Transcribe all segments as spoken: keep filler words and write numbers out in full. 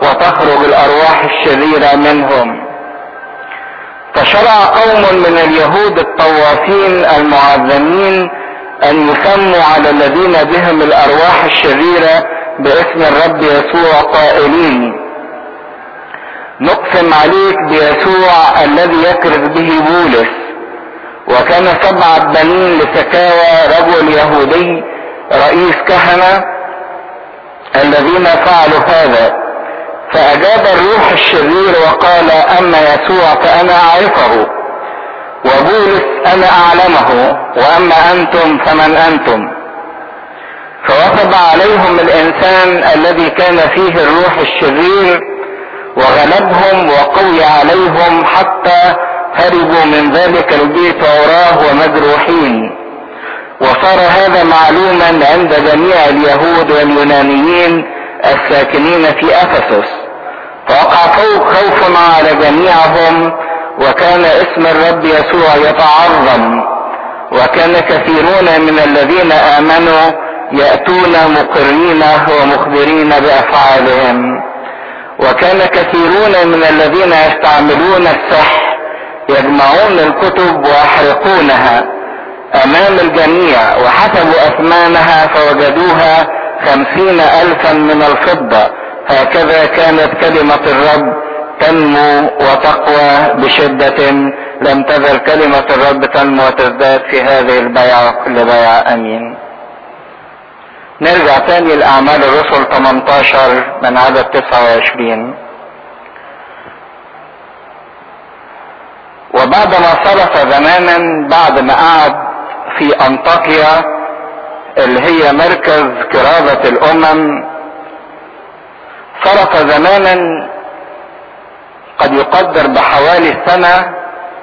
وتخرج الارواح الشريرة منهم. فشرع قوم من اليهود الطوافين المعظمين ان يسموا على الذين بهم الارواح الشريرة باسم الرب يسوع قائلين: نقسم عليك بيسوع الذي يكرز به بولس. وكان سبعة بنين لسكاوى رجل يهودي رئيس كهنة الذين فعلوا هذا. فأجاب الروح الشرير وقال: أما يسوع فأنا أعرفه، وبولس أنا أعلمه، وأما أنتم فمن أنتم؟ فوثب عليهم الإنسان الذي كان فيه الروح الشرير وغلبهم وقوي عليهم حتى هربوا من ذلك البيت عراه ومجروحين. وصار هذا معلوما عند جميع اليهود واليونانيين الساكنين في أفسس، فوقع خوف على جميعهم، وكان اسم الرب يسوع يتعظم، وكان كثيرون من الذين آمنوا يأتون مقرين ومخبرين بأفعالهم. وكان كثيرون من الذين يستعملون السحر يجمعون الكتب ويحرقونها امام الجميع، وحسبوا اثمانها فوجدوها خمسين الفا من الفضة. هكذا كانت كلمة الرب تنمو وتقوى بشدة، لم تزل كلمة الرب تنمو وتزداد في هذه البيعة كل بيعة. امين. نرجع تاني لأعمال الرسل ثمانية عشر من عدد تسعة وعشرين. وبعدما صرف زمانا، بعد ما قعد في أنطاكيا اللي هي مركز كرازة الأمم، صرف زمانا قد يقدر بحوالي سنة،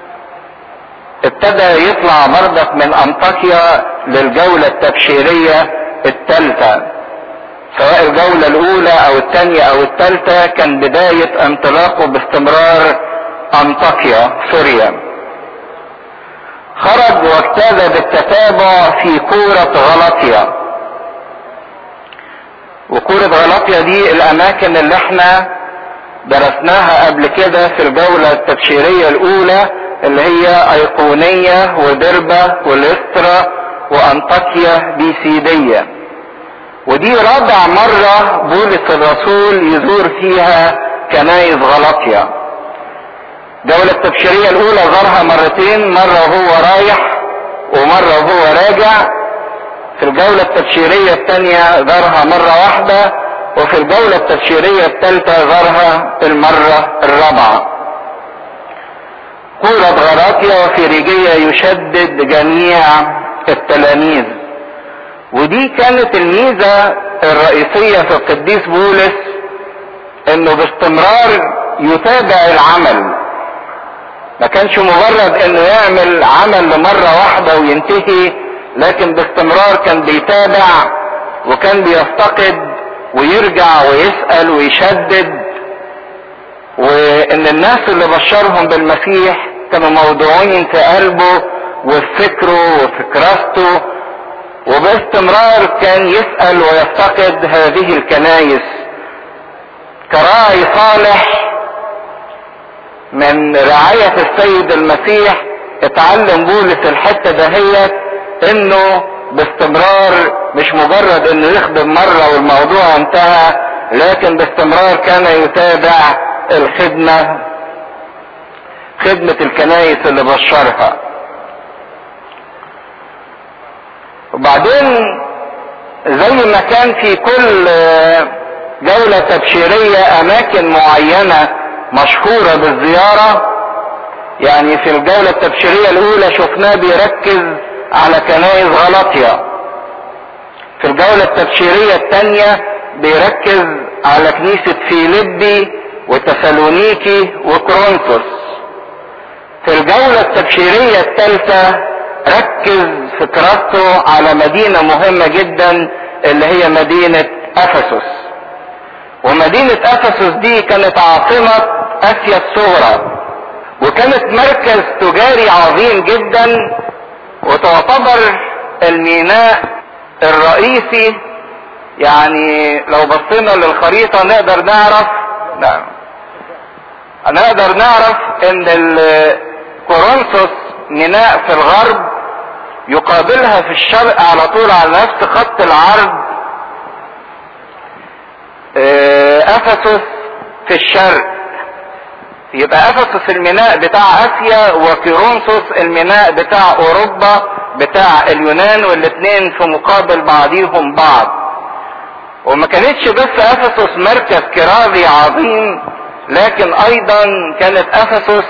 ابتدى يطلع بردك من أنطاكيا للجولة التبشيرية الثالثة. سواء الجولة الأولى أو الثانية أو الثالثة كان بداية انطلاقه باستمرار أنطاكيا سوريا. خرج واجتاز بالتتابع في كورة غلطية. وكورة غلطية دي الأماكن اللي احنا درسناها قبل كده في الجولة التبشيرية الأولى، اللي هي أيقونية ودربة وليسترا وأنطاكيا بيسيدية. ودي رابع مرة بولس الرسول يزور فيها كنايس غلطية. الجولة التبشيرية الأولى زارها مرتين، مرة وهو رايح ومرة وهو راجع. في الجولة التبشيرية الثانية زارها مرة واحدة، وفي الجولة التبشيرية الثالثة زارها المرة الرابعة. كورة غلاطيا وفريجية يشدد جميع التلاميذ. ودي كانت الميزة الرئيسية في القديس بولس، انه باستمرار يتابع العمل. ما كانش مجرد انه يعمل عمل لمرة واحدة وينتهي، لكن باستمرار كان بيتابع وكان بيفتقد ويرجع ويسأل ويشدد. وان الناس اللي بشرهم بالمسيح كانوا موضوعين في قلبه وفي فكره وفي كراسته، وباستمرار كان يسأل ويفتقد هذه الكنايس. كراعي صالح من رعاية السيد المسيح اتعلم بولس الحتة دهيت، انه باستمرار مش مجرد انه يخدم مرة والموضوع انتهى، لكن باستمرار كان يتابع الخدمة، خدمة الكنايس اللي بشرها. وبعدين زي ما كان في كل جولة تبشيرية اماكن معينة مشهورة بالزيارة، يعني في الجولة التبشيرية الاولى شفناه بيركز على كنائس غلطيا. في الجولة التبشيرية الثانية بيركز على كنيسة فيليبي وتسالونيكي وكورنثوس. في الجولة التبشيرية الثالثة ركز في كراسته على مدينة مهمة جدا اللي هي مدينة أفسس. ومدينة أفسس دي كانت عاصمة آسيا الصغرى، وكانت مركز تجاري عظيم جدا، وتعتبر الميناء الرئيسي. يعني لو بصينا للخريطة نقدر نعرف نعم. نقدر نعرف ان كورنثوس ميناء في الغرب يقابلها في الشرق على طول على نفس خط العرض افسس في الشرق. يبقى افسس الميناء بتاع اسيا وكورنثوس الميناء بتاع اوروبا بتاع اليونان، والاثنين في مقابل بعضيهم بعض. وما كانتش بس افسس مركز كرازي عظيم، لكن ايضا كانت افسس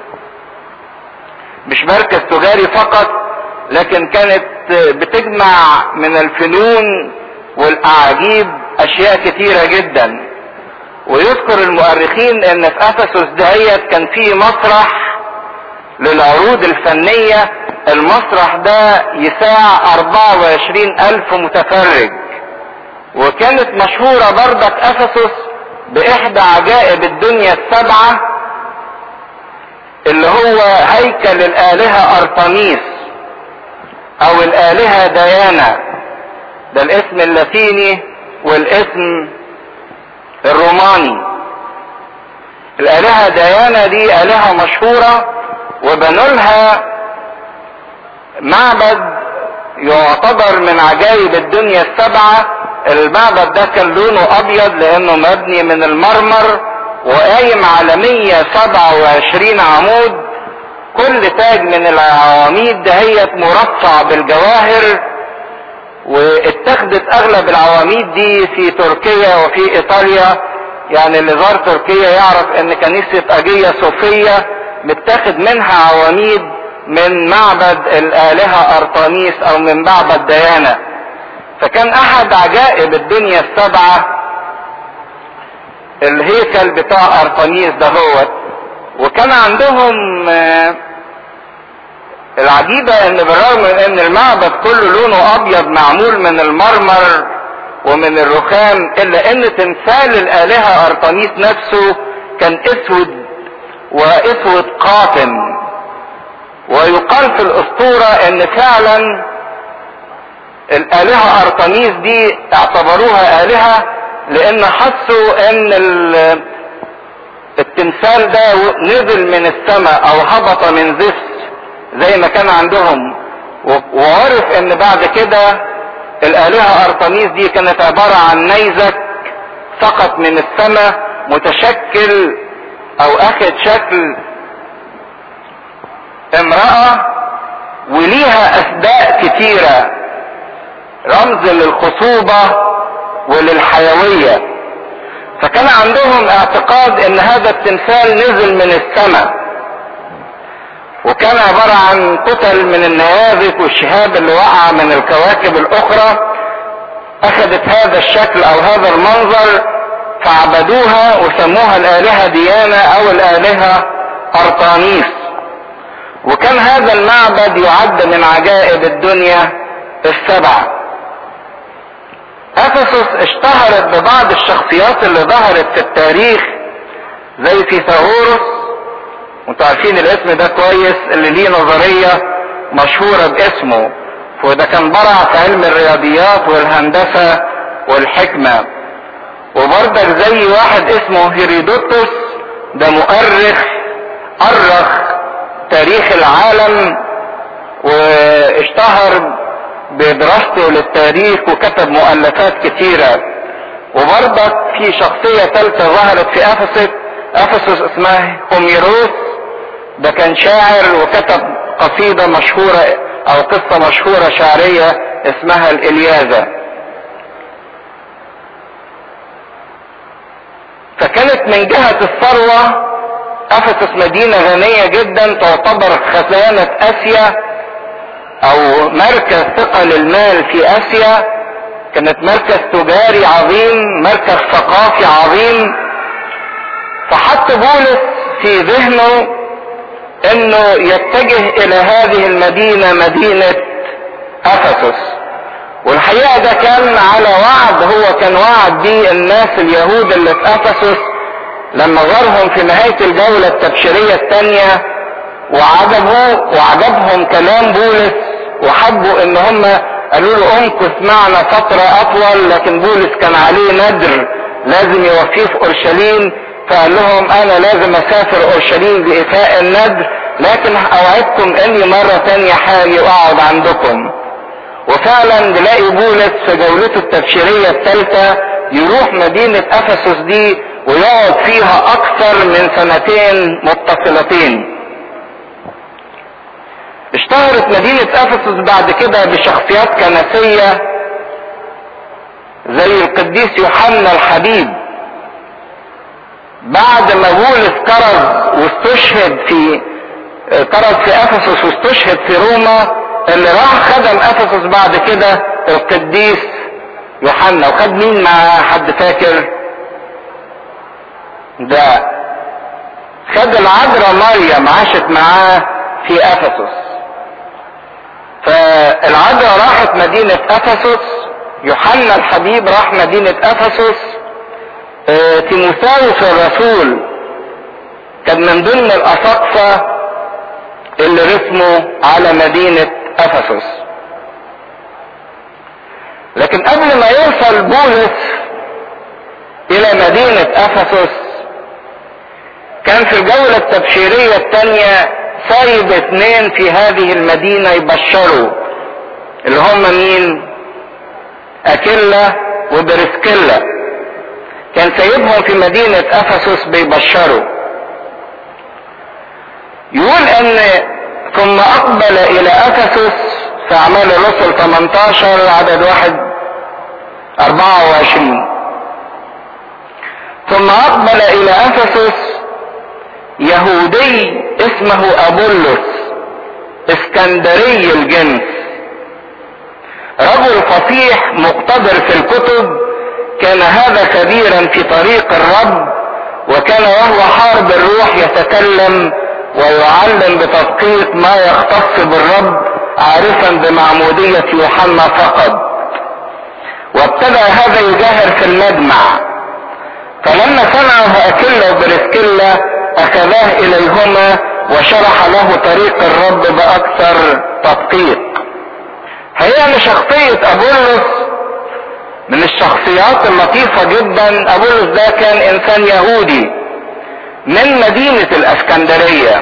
مش مركز تجاري فقط، لكن كانت بتجمع من الفنون والاعاجيب اشياء كتيرة جدا. ويذكر المؤرخين ان في افسس دهيت كان في مسرح للعروض الفنية. المسرح ده يساع اربعة وعشرين الف متفرج. وكانت مشهورة برضك افسس باحدى عجائب الدنيا السبعة اللي هو هيكل الالهة ارطميس او الالهة ديانا. ده الاسم اللاتيني والاسم الروماني. الالهة ديانا دي الهة مشهورة، وبنوا لها معبد يعتبر من عجائب الدنيا السبعة. المعبد ده كان لونه ابيض لانه مبني من المرمر، وقايم على مية وسبعة وعشرين عمود. كل تاج من العواميد دهيت مرصع بالجواهر، واتخذت اغلب العواميد دي في تركيا وفي ايطاليا. يعني اللي زار تركيا يعرف ان كنيسة اجية صوفية متاخد منها عواميد من معبد الالهة ارطميس او من معبد ديانا. فكان احد عجائب الدنيا السبعة الهيكل بتاع ارطميس دهوت. وكان عندهم العجيبة ان بالرغم من ان المعبد كله لونه ابيض معمول من المرمر ومن الرخام، الا ان تمثال الالهة ارطميس نفسه كان اسود واسود قاتم. ويقال في الاسطورة ان فعلا الالهة ارطميس دي اعتبروها الهة لان حسوا ان التمثال ده نزل من السماء او هبط من زفت زي ما كان عندهم. وعرف ان بعد كده الالهة ارطميس دي كانت عبارة عن نيزك سقط من السماء متشكل او اخذ شكل امرأة وليها اسداء كتيرة، رمز للخصوبة وللحيوية. فكان عندهم اعتقاد ان هذا التمثال نزل من السماء، وكان عبارة عن كتل من النيازك والشهاب اللي وقع من الكواكب الاخرى اخذت هذا الشكل او هذا المنظر، فعبدوها وسموها الالهة ديانا او الالهة ارطانيس. وكان هذا المعبد يعد من عجائب الدنيا السبعة. افسس اشتهرت ببعض الشخصيات اللي ظهرت في التاريخ زي فيثاغورس، وانتوا عارفين الاسم ده كويس، اللي ليه نظرية مشهورة باسمه، وده كان برع في علم الرياضيات والهندسة والحكمة. وبرضك زي واحد اسمه هيرودوتوس، ده مؤرخ أرخ تاريخ العالم واشتهر بدراسته للتاريخ وكتب مؤلفات كتيرة. وبرضك في شخصية ثالثة ظهرت في افسس افسس اسمها هوميروس، ده كان شاعر وكتب قصيدة مشهورة او قصة مشهورة شعرية اسمها الالياذة. فكانت من جهة الثروة افسس مدينة غنية جدا، تعتبر خزانة اسيا او مركز ثقل المال في اسيا. كانت مركز تجاري عظيم، مركز ثقافي عظيم. فحط بولس في ذهنه انه يتجه الى هذه المدينة، مدينة افسس. والحقيقة ده كان على وعد، هو كان وعد بيه الناس اليهود اللي في افسس لما زارهم في نهاية الجولة التبشيرية الثانية، وعجبوا وعجبهم كلام بولس، وحبوا ان هم قالوا له امكث معنا فترة اطول. لكن بولس كان عليه ندر لازم يوفيه في اورشليم، فقال لهم انا لازم اسافر اورشليم لإيفاء النذر، لكن اوعدكم اني مرة تانية حاجي واقعد عندكم. وفعلا نلاقي بولس في جولته التبشيرية الثالثة يروح مدينة افسس دي ويقعد فيها اكثر من سنتين متصلتين. اشتهرت مدينة افسس بعد كده بشخصيات كنسية زي القديس يوحنا الحبيب. بعد ما بولس كرز واستشهد في كرز في افسس واستشهد في روما، اللي راح خدم افسس بعد كده القديس يوحنا. وخد مين معاه؟ حد فاكر؟ ده خد العذراء مريم عاشت معاه في افسس. فالعذراء راحت مدينة افسس، يوحنا الحبيب راح مدينة افسس، اه تيموثاوس الرسول كان من ضمن الاساقفة اللي رسموا على مدينة افسس. لكن قبل ما يوصل بولس الى مدينة افسس كان في الجولة التبشيرية الثانية سايب اثنين في هذه المدينة يبشروا، اللي هم مين؟ اكيلا وبرسكيلا. كان سايبهم في مدينة افسس بيبشروا. يقول ان ثم اقبل الى افسس في اعمال الرسل ثمانية عشر عدد واحد اربعة وعشرين. ثم اقبل الى افسس يهودي اسمه ابولس اسكندري الجنس، رجل فصيح مقتدر في الكتب، كان هذا كبيرا في طريق الرب، وكان وهو حارب الروح يتكلم ويعلم بتدقيق ما يختص بالرب، عارفا بمعمودية يوحنا فقط. وابتدأ هذا يجاهر في المجمع، فلما سمعه اكيلا وبرسكيلا اخذاه اليهما وشرح له طريق الرب باكثر تدقيق. هي ان شخصية ابولس من الشخصيات اللطيفة جدا. ابولس ده كان انسان يهودي من مدينة الاسكندرية،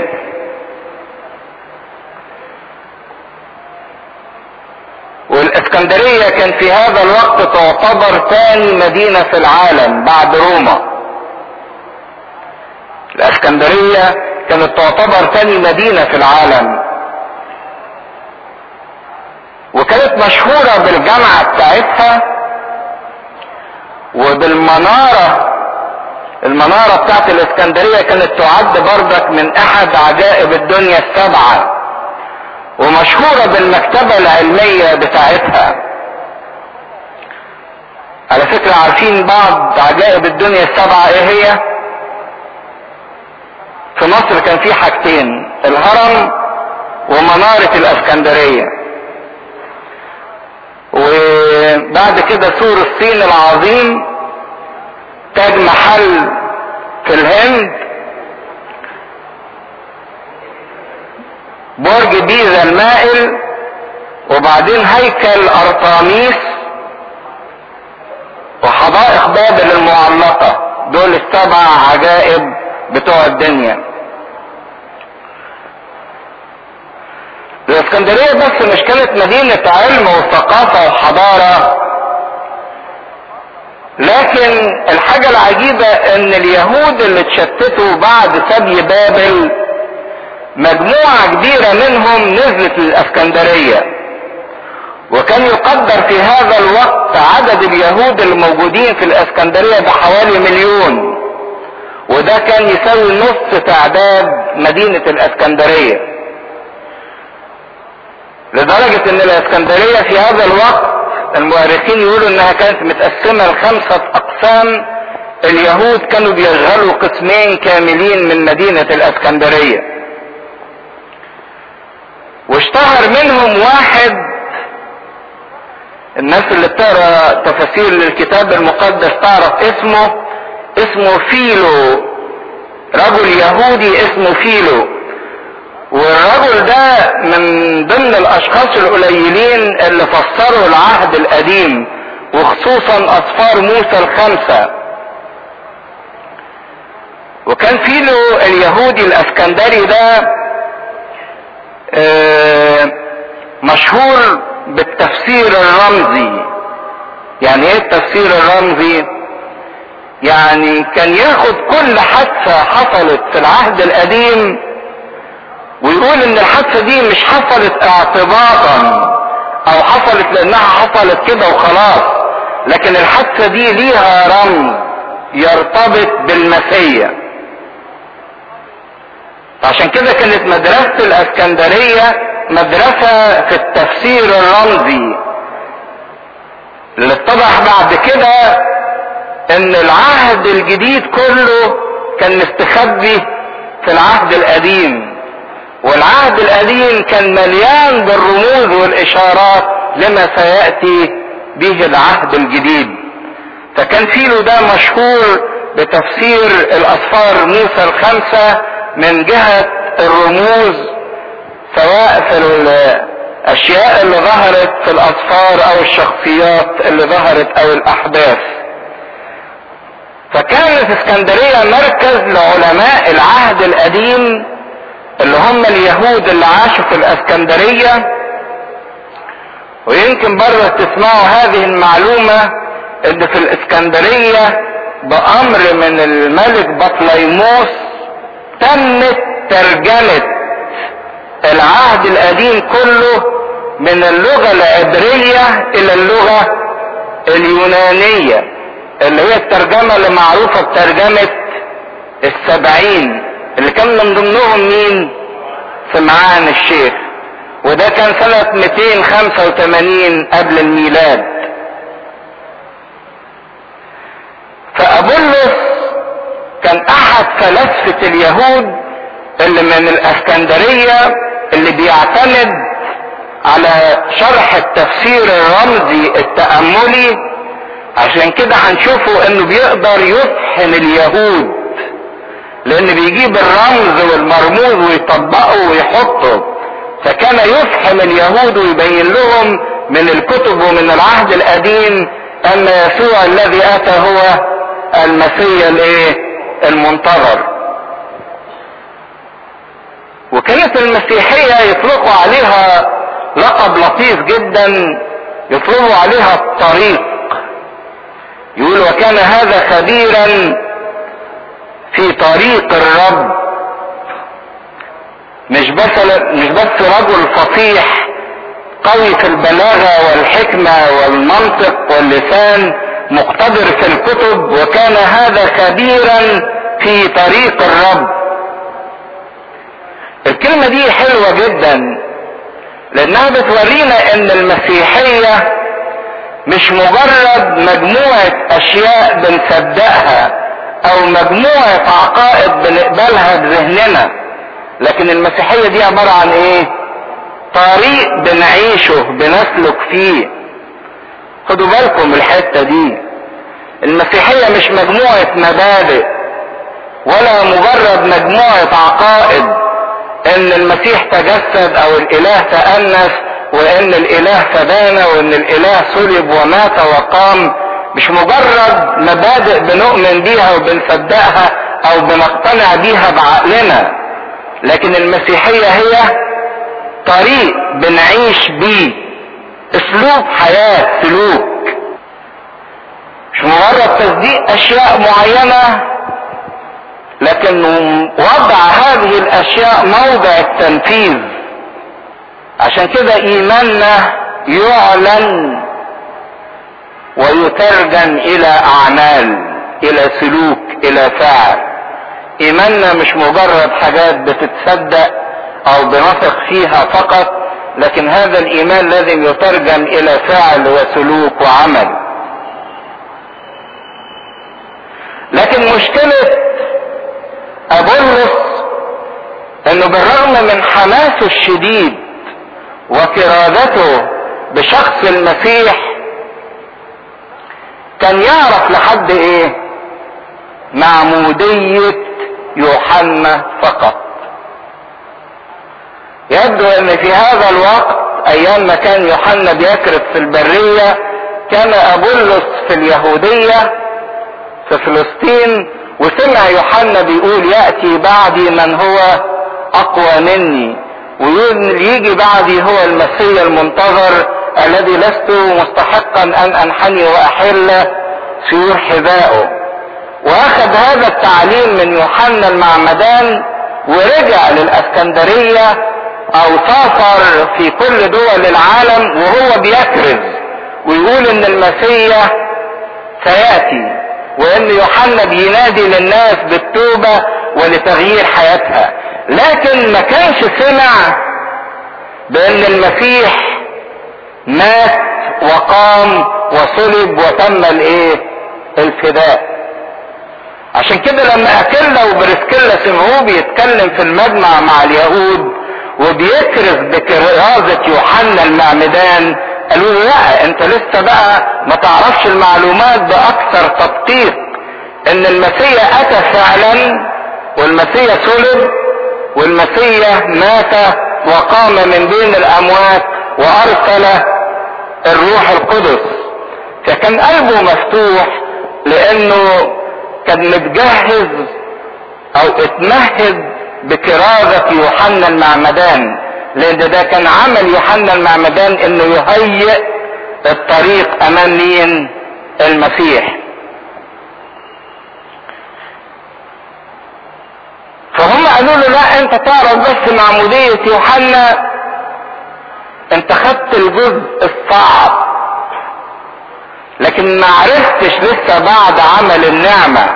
والاسكندرية كان في هذا الوقت تعتبر ثاني مدينة في العالم بعد روما. الاسكندرية كانت تعتبر ثاني مدينة في العالم، وكانت مشهورة بالجامعة بتاعتها وبالمنارة. المنارة بتاعت الاسكندرية كانت تعد بردك من احد عجائب الدنيا السبعة، ومشهورة بالمكتبة العلمية بتاعتها. على فكرة عارفين بعض عجائب الدنيا السبعة ايه هي؟ في مصر كان في حاجتين، الهرم ومنارة الاسكندرية. وبعد كده سور الصين العظيم، تاج محل في الهند، برج بيزا المائل، وبعدين هيكل ارطاميس، وحدائق بابل المعلقة. دول السبع عجائب بتوع الدنيا. الاسكندرية بس مش كانت مدينة علم وثقافة وحضارة، لكن الحاجة العجيبة ان اليهود اللي اتشتتوا بعد سبي بابل مجموعة كبيرة منهم نزلت للاسكندرية، وكان يقدر في هذا الوقت عدد اليهود الموجودين في الاسكندرية بحوالي مليون، وده كان يساوي نصف تعداد مدينة الاسكندرية. لدرجة ان الاسكندرية في هذا الوقت المؤرخين يقولوا انها كانت متقسمة لخمسة اقسام. اليهود كانوا بيشغلوا قسمين كاملين من مدينة الاسكندرية، واشتهر منهم واحد، الناس اللي بتقرا تفاسير للكتاب المقدس تعرف اسمه، اسمه فيلو، رجل يهودي اسمه فيلو. والرجل ده من ضمن الاشخاص القليلين اللي فسروا العهد وكان في له اليهودي الاسكندري ده مشهور بالتفسير الرمزي. يعني ايه التفسير الرمزي؟ يعني كان ياخد كل حادثة حصلت في العهد القديم ويقول ان الحادثة دي مش حصلت اعتباطا او حصلت لانها حصلت كده وخلاص، لكن الحادثة دي ليها رمز يرتبط بالمسيح. عشان كده كانت مدرسة الاسكندرية مدرسة في التفسير الرمزي، اللي اتضح بعد كده ان العهد الجديد كله كان مستخبي في العهد القديم، والعهد القديم كان مليان بالرموز والاشارات لما سيأتي به العهد الجديد. فكان فيلو ده مشهور بتفسير الاسفار موسى الخمسة من جهة الرموز، سواء في الاشياء اللي ظهرت في الاسفار او الشخصيات اللي ظهرت او الاحداث. فكانت اسكندرية مركز لعلماء العهد القديم اللي هم اليهود اللي عاشوا في الاسكندرية. ويمكن برضه تسمعوا هذه المعلومة ان في الاسكندرية بامر من الملك بطليموس تمت ترجمة العهد القديم كله من اللغة العبرية الى اللغة اليونانية، اللي هي الترجمة اللي معروفة بترجمة السبعين، اللي كان من ضمنهم مين؟ سمعان الشيخ، وده كان سنة مئتين وخمسة وثمانين قبل الميلاد. فأبولس كان احد فلاسفة اليهود اللي من الاسكندرية اللي بيعتمد على شرح التفسير الرمزي التأملي. عشان كده هنشوفه انه بيقدر يفهم اليهود، لان بيجيب الرمز والمرموز ويطبقه ويحطه. فكان يفهم اليهود ويبين لهم من الكتب ومن العهد القديم ان يسوع الذي اتى هو المسيح الايه المنتظر. وكانت المسيحية يطلقوا عليها لقب لطيف جدا، يطلقوا عليها الطريق. يقول وكان هذا خبيرا في طريق الرب، مش بس مش بس رجل فصيح قوي في البلاغة والحكمة والمنطق واللسان مقتدر في الكتب، وكان هذا خبيرا في طريق الرب. الكلمة دي حلوة جدا لانها بتورينا ان المسيحية مش مجرد مجموعة اشياء بنصدقها او مجموعة عقائد بنقبلها بذهننا، لكن المسيحية دي عبارة عن ايه؟ طريق بنعيشه بنسلك فيه. خدوا بالكم الحتة دي، المسيحية مش مجموعة مبادئ ولا مجرد مجموعة عقائد ان المسيح تجسد او الاله تأنس وان الاله فدانا وان الاله صلب ومات وقام. مش مجرد مبادئ بنؤمن بيها وبنصدقها او بنقتنع بيها بعقلنا، لكن المسيحية هي طريق بنعيش بيه، اسلوب حياة، سلوك، مش مجرد تصديق اشياء معينة، لكن وضع هذه الاشياء موضع التنفيذ. عشان كده ايماننا يعلن ويترجم الى اعمال، الى سلوك، الى فعل. ايماننا مش مجرد حاجات بتتصدق او بنثق فيها فقط، لكن هذا الايمان لازم يترجم الى فعل وسلوك وعمل. لكن مشكلة أبولس انه بالرغم من حماسه الشديد وكرادته بشخص المسيح كان يعرف لحد ايه؟ معمودية يوحنا فقط. يبدو ان في هذا الوقت ايام ما كان يوحنا بيكرز في البرية كان أبولس في اليهودية في فلسطين، وسمع سمع يوحنا بيقول يأتي بعدي من هو اقوى مني، ويجي بعدي هو المسيح المنتظر الذي لست مستحقا ان انحني واحل سيور حذائه. واخذ هذا التعليم من يوحنا المعمدان ورجع للاسكندرية او سافر في كل دول العالم وهو بيكرز ويقول ان المسيح سيأتي، وان يوحنا بينادي للناس بالتوبة ولتغيير حياتها. لكن ما كانش سمع بان المسيح مات وقام وصلب وتم الايه الفداء. عشان كده لما اكيلا وبرسكيلا سمعوه بيتكلم في المجمع مع اليهود وبيكرز بكرازة يوحنا المعمدان، قالوا له لا انت لسه بقى ما تعرفش المعلومات باكثر تدقيق، ان المسيح اتى فعلا والمسيح صلب والمسيح مات وقام من بين الاموات وارسل الروح القدس. فكان قلبه مفتوح لانه كان متجهز او اتمهد بكرازة يوحنا المعمدان، لان ده كان عمل يوحنا المعمدان انه يهيئ الطريق امام مين؟ المسيح. فهم قالوا له لا انت تعرف بس معمودية يوحنا، انت خدت الجزء الصعب لكن ما عرفتش لسه بعد عمل النعمة.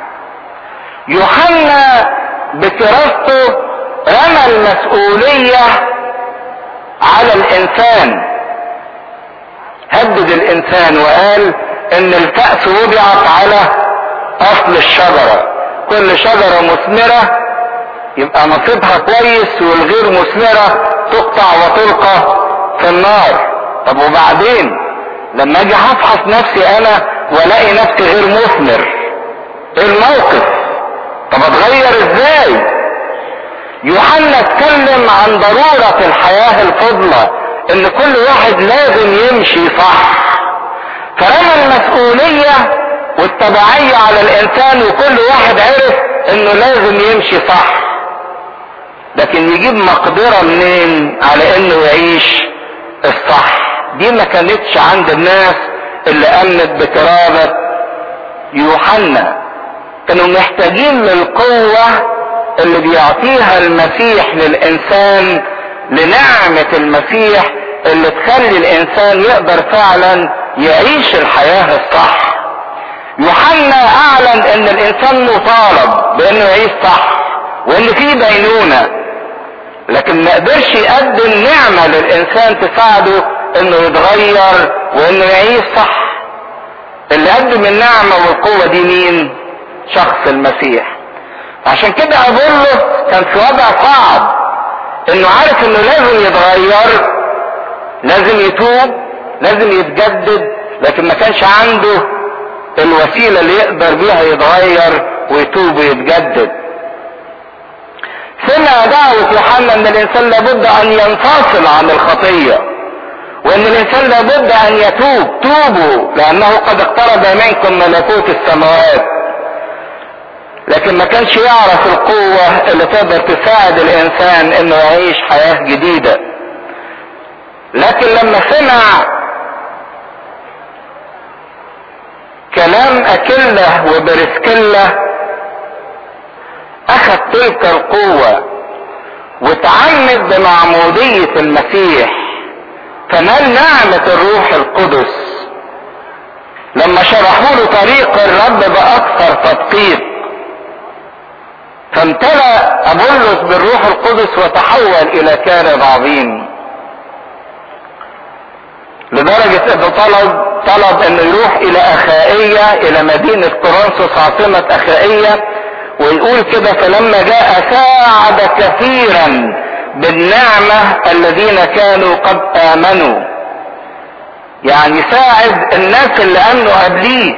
يوحنا بكرازته رمى المسؤولية على الانسان، هدد الانسان وقال ان الكأس وضعت على اصل الشجرة، كل شجرة مثمرة يبقى نصيبها كويس والغير مثمرة تقطع وتلقى في النار. طب وبعدين لما اجي هفحص نفسي انا والاقي نفسي غير مثمر، ايه الموقف؟ طب اتغير ازاي؟ يوحنا اتكلم عن ضرورة الحياة الفضلة، ان كل واحد لازم يمشي صح، فرمى المسؤولية والتبعية على الانسان وكل واحد عرف انه لازم يمشي صح. لكن يجيب مقدرة منين على انه يعيش الصح؟ دي ما كانتش عند الناس اللي امنت بكرامة يوحنا. كانوا محتاجين للقوة اللي بيعطيها المسيح للانسان، لنعمة المسيح اللي تخلي الانسان يقدر فعلا يعيش الحياة الصح. يوحنا اعلن ان الانسان مطالب بانه يعيش صح وان في دينونة، لكن ما قدرش يقدم نعمة للانسان تساعده انه يتغير وانه يعيش صح. اللي قدم النعمة والقوة دي مين؟ شخص المسيح. عشان كده أبولس كان في وضع صعب، انه عارف انه لازم يتغير، لازم يتوب، لازم يتجدد، لكن ما كانش عنده الوسيلة اللي يقدر بيها يتغير ويتوب ويتجدد. سمع دعوة يوحنا ان الانسان لابد ان ينفصل عن الخطية، وان الانسان لابد ان يتوب. توبوا لانه قد اقترب منكم ملكوت السماوات. لكن ما كانش يعرف القوة اللي تقدر تساعد الانسان انه يعيش حياة جديدة. لكن لما سمع كلام اكيلا وبرسكيلا اخذ تلك القوة وتعمد بمعمودية المسيح، فنال نعمة الروح القدس لما شرحوا له طريق الرب باكثر تدقيق. فامتلأ أبولس بالروح القدس وتحول الى كارب عظيم، لدرجة انه طلب طلب انه يروح الى اخائية، الى مدينة كورنثوس عاصمة اخائية، ويقول كده: فلما جاء ساعد كثيرا بالنعمة الذين كانوا قد امنوا. يعني ساعد الناس اللي امنوا قبليه،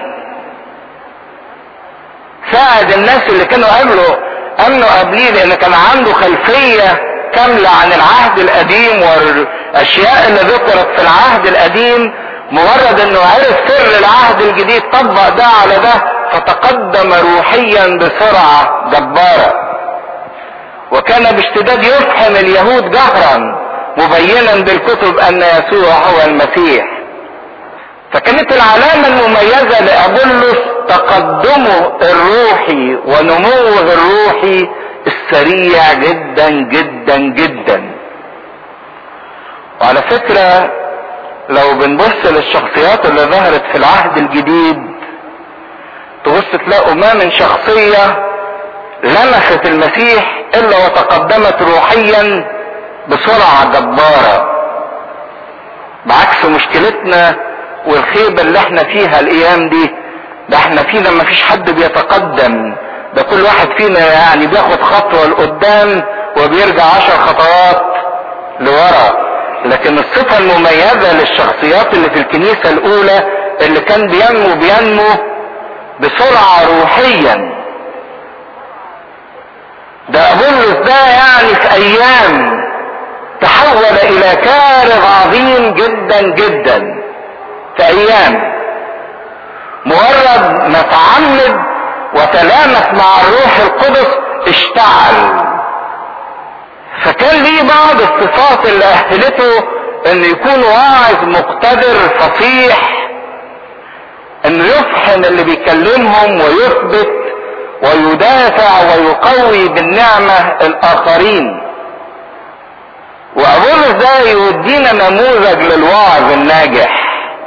ساعد الناس اللي كانوا قبله امنوا قبليه، لان كان عنده خلفية كاملة عن العهد القديم والاشياء اللي ذكرت في العهد القديم. مجرد انه عرف سر العهد الجديد طبق ده على ده، فتقدم روحيا بسرعة جبارة، وكان باشتداد يفحم اليهود جهرا مبينا بالكتب ان يسوع هو المسيح. فكانت العلامة المميزة لأبولس تقدمه الروحي ونموه الروحي السريع جدا جدا جدا. وعلى فكرة لو بنبص للشخصيات اللي ظهرت في العهد الجديد تبص تلاقوا ما من شخصية لمست المسيح الا وتقدمت روحيا بسرعة جبارة، بعكس مشكلتنا والخيبة اللي احنا فيها الايام دي. ده احنا فينا ما فيش حد بيتقدم، ده كل واحد فينا يعني بياخد خطوة لقدام وبيرجع عشر خطوات لورا. لكن الصفة المميزة للشخصيات اللي في الكنيسة الاولى اللي كان بينمو بينمو بسرعة روحيا. ده أبولس ده يعني في ايام تحول الى كارغ عظيم جدا جدا. في ايام مجرد ما تعمد وتلامس مع الروح القدس اشتعل. فكان ليه بعض الصفات اللي اهلته انه يكون واعظ مقتدر فصيح، انه يفحم اللي بيكلمهم ويثبت ويدافع ويقوي بالنعمة الاخرين. وابولس ده يودينا نموذج للواعظ الناجح،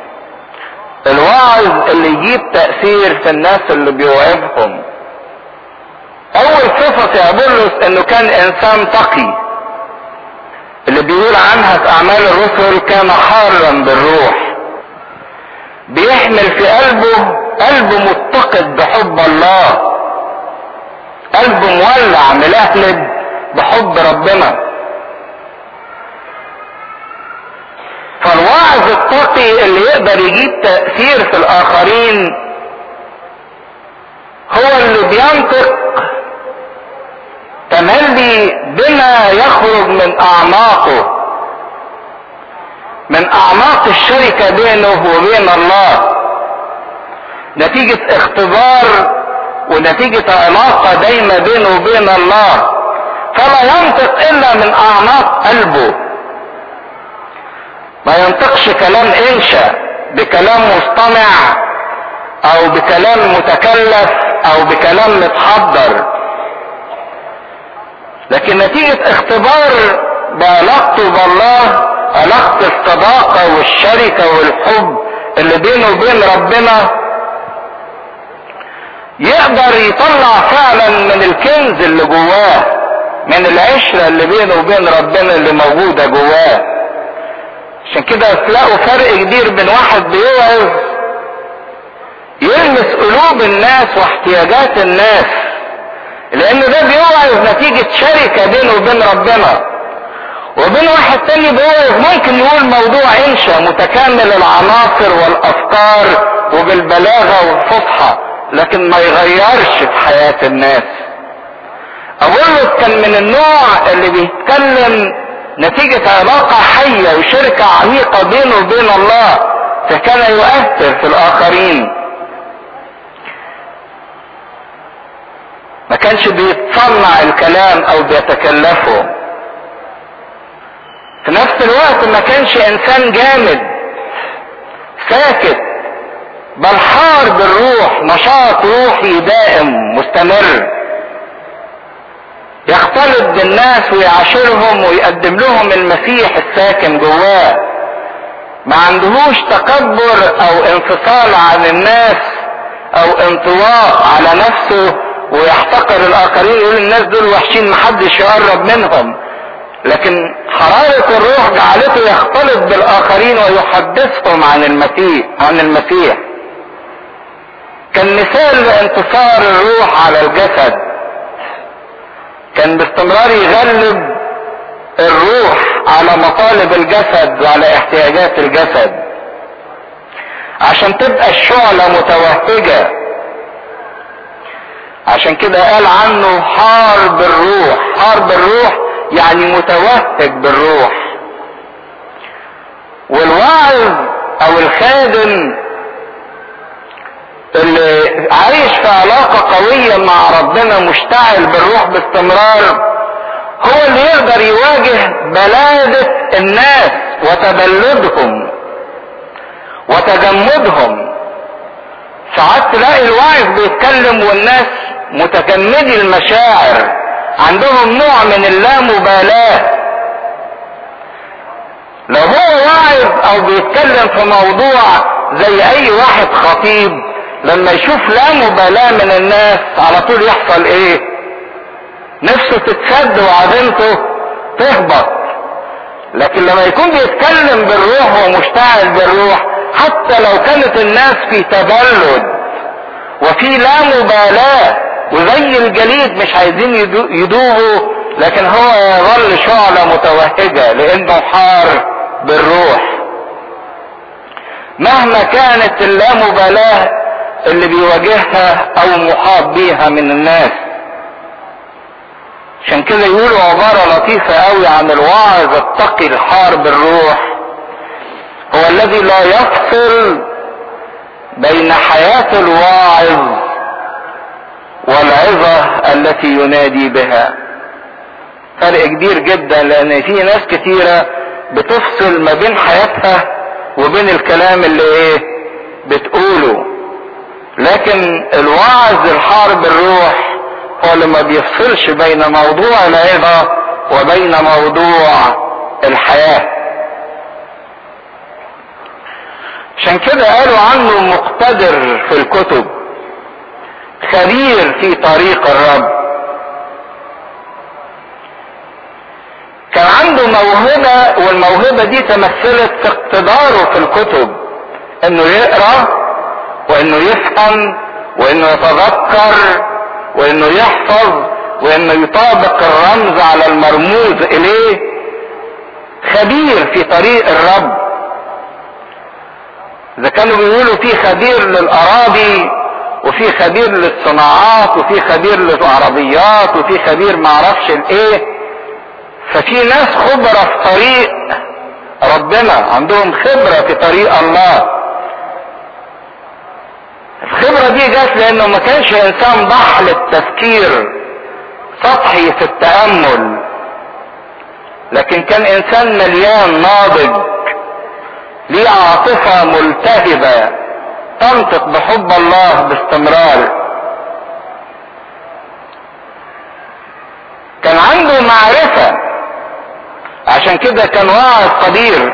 الواعظ اللي يجيب تأثير في الناس اللي بيوعظهم. اول صفة في ابولس انه كان انسان تقي، اللي بيقول عنها في اعمال الرسل كان حارا بالروح، بيحمل في قلبه قلبه متقد بحب الله، قلبه مولع ملهلب بحب ربنا. فالواعظ التقي اللي يقدر يجيب تأثير في الاخرين هو اللي بينطق تملي بما يخرج من اعماقه، من اعماق الشركة بينه وبين الله، نتيجة اختبار ونتيجة علاقة دايمة بينه وبين الله. فلا ينطق الا من اعماق قلبه، ما ينطقش كلام انشا بكلام مصطنع او بكلام متكلف او بكلام متحضر، لكن نتيجة اختبار بعلاقته بالله، علاقة الصداقة والشركة والحب اللي بينه وبين ربنا، يقدر يطلع فعلا من الكنز اللي جواه، من العشرة اللي بينه وبين ربنا اللي موجودة جواه. عشان كده تلاقوا فرق كبير بين واحد بيوعظ يلمس قلوب الناس واحتياجات الناس، لان ده بيوعظ نتيجة شركة بينه وبين ربنا، وبين واحد تاني بيوعظ ممكن يقول موضوع انشا متكامل العناصر والافكار وبالبلاغة والفصحى، لكن ما يغيرش في حياة الناس. أبولس كان من النوع اللي بيتكلم نتيجة علاقة حية وشركة عميقة بينه وبين الله، فكان يؤثر في الآخرين. ما كانش بيتصنع الكلام أو بيتكلفه. في نفس الوقت ما كانش إنسان جامد ساكت، بل حار بالروح، نشاط روحي دائم مستمر، يختلط بالناس ويعاشرهم ويقدم لهم المسيح الساكن جواه. ما عندهوش تكبر او انفصال عن الناس او انطواء على نفسه ويحتقر الاخرين، يقول الناس دول وحشين محدش يقرب منهم، لكن حرارة الروح جعلته يختلط بالاخرين ويحدثهم عن المسيح عن المسيح كان مثال لانتصار الروح على الجسد. كان باستمرار يغلب الروح على مطالب الجسد وعلى احتياجات الجسد، عشان تبقى الشعلة متوهجة. عشان كده قال عنه حار بالروح. حار بالروح يعني متوهج بالروح. والواعظ او الخادم اللي عايش في علاقة قوية مع ربنا مشتعل بالروح باستمرار هو اللي يقدر يواجه بلادة الناس وتبلدهم وتجمدهم. ساعات تلاقي الواعظ بيتكلم والناس متجمدي المشاعر، عندهم نوع من اللامبالاة. لو هو واعظ او بيتكلم في موضوع زي اي واحد خطيب، لما يشوف لامبالاة من الناس على طول يحصل ايه؟ نفسه تتسد وعدمته تهبط. لكن لما يكون بيتكلم بالروح ومشتعل بالروح، حتى لو كانت الناس في تبلد وفي لا مبالاة وزي الجليد مش عايزين يدوبوا، لكن هو يظل شعلة متوهجة لانه حار بالروح. مهما كانت اللامبالاة اللي بيواجهها او محاط بيها من الناس. عشان كده يقولوا عبارة لطيفة قوي عن الواعظ التقي الحار بالروح: هو الذي لا يفصل بين حياة الواعظ والعظة التي ينادي بها. فرق كبير جدا، لان في ناس كتيرة بتفصل ما بين حياتها وبين الكلام اللي ايه بتقوله. لكن الواعظ الحار بالروح هو اللي ما بيفصلش بين موضوع العظة وبين موضوع الحياة. عشان كده قالوا عنه مقتدر في الكتب، خبير في طريق الرب. كان عنده موهبة، والموهبة دي تمثلت في اقتداره في الكتب، انه يقرأ وانه يفهم وانه يتذكر وانه يحفظ وانه يطابق الرمز على المرموز اليه. خبير في طريق الرب. اذا كانوا بيقولوا في خبير للاراضي وفي خبير للصناعات وفي خبير للعربيات وفي خبير معرفش الايه، ففي ناس خبرة في طريق ربنا، عندهم خبرة في طريق الله. الخبرة دي جات لانه ما كانش انسان ضحل التفكير سطحي في التأمل، لكن كان انسان مليان ناضج، ليه عاطفة ملتهبة تنطق بحب الله باستمرار. كان عنده معرفة، عشان كده كان واعظ قدير.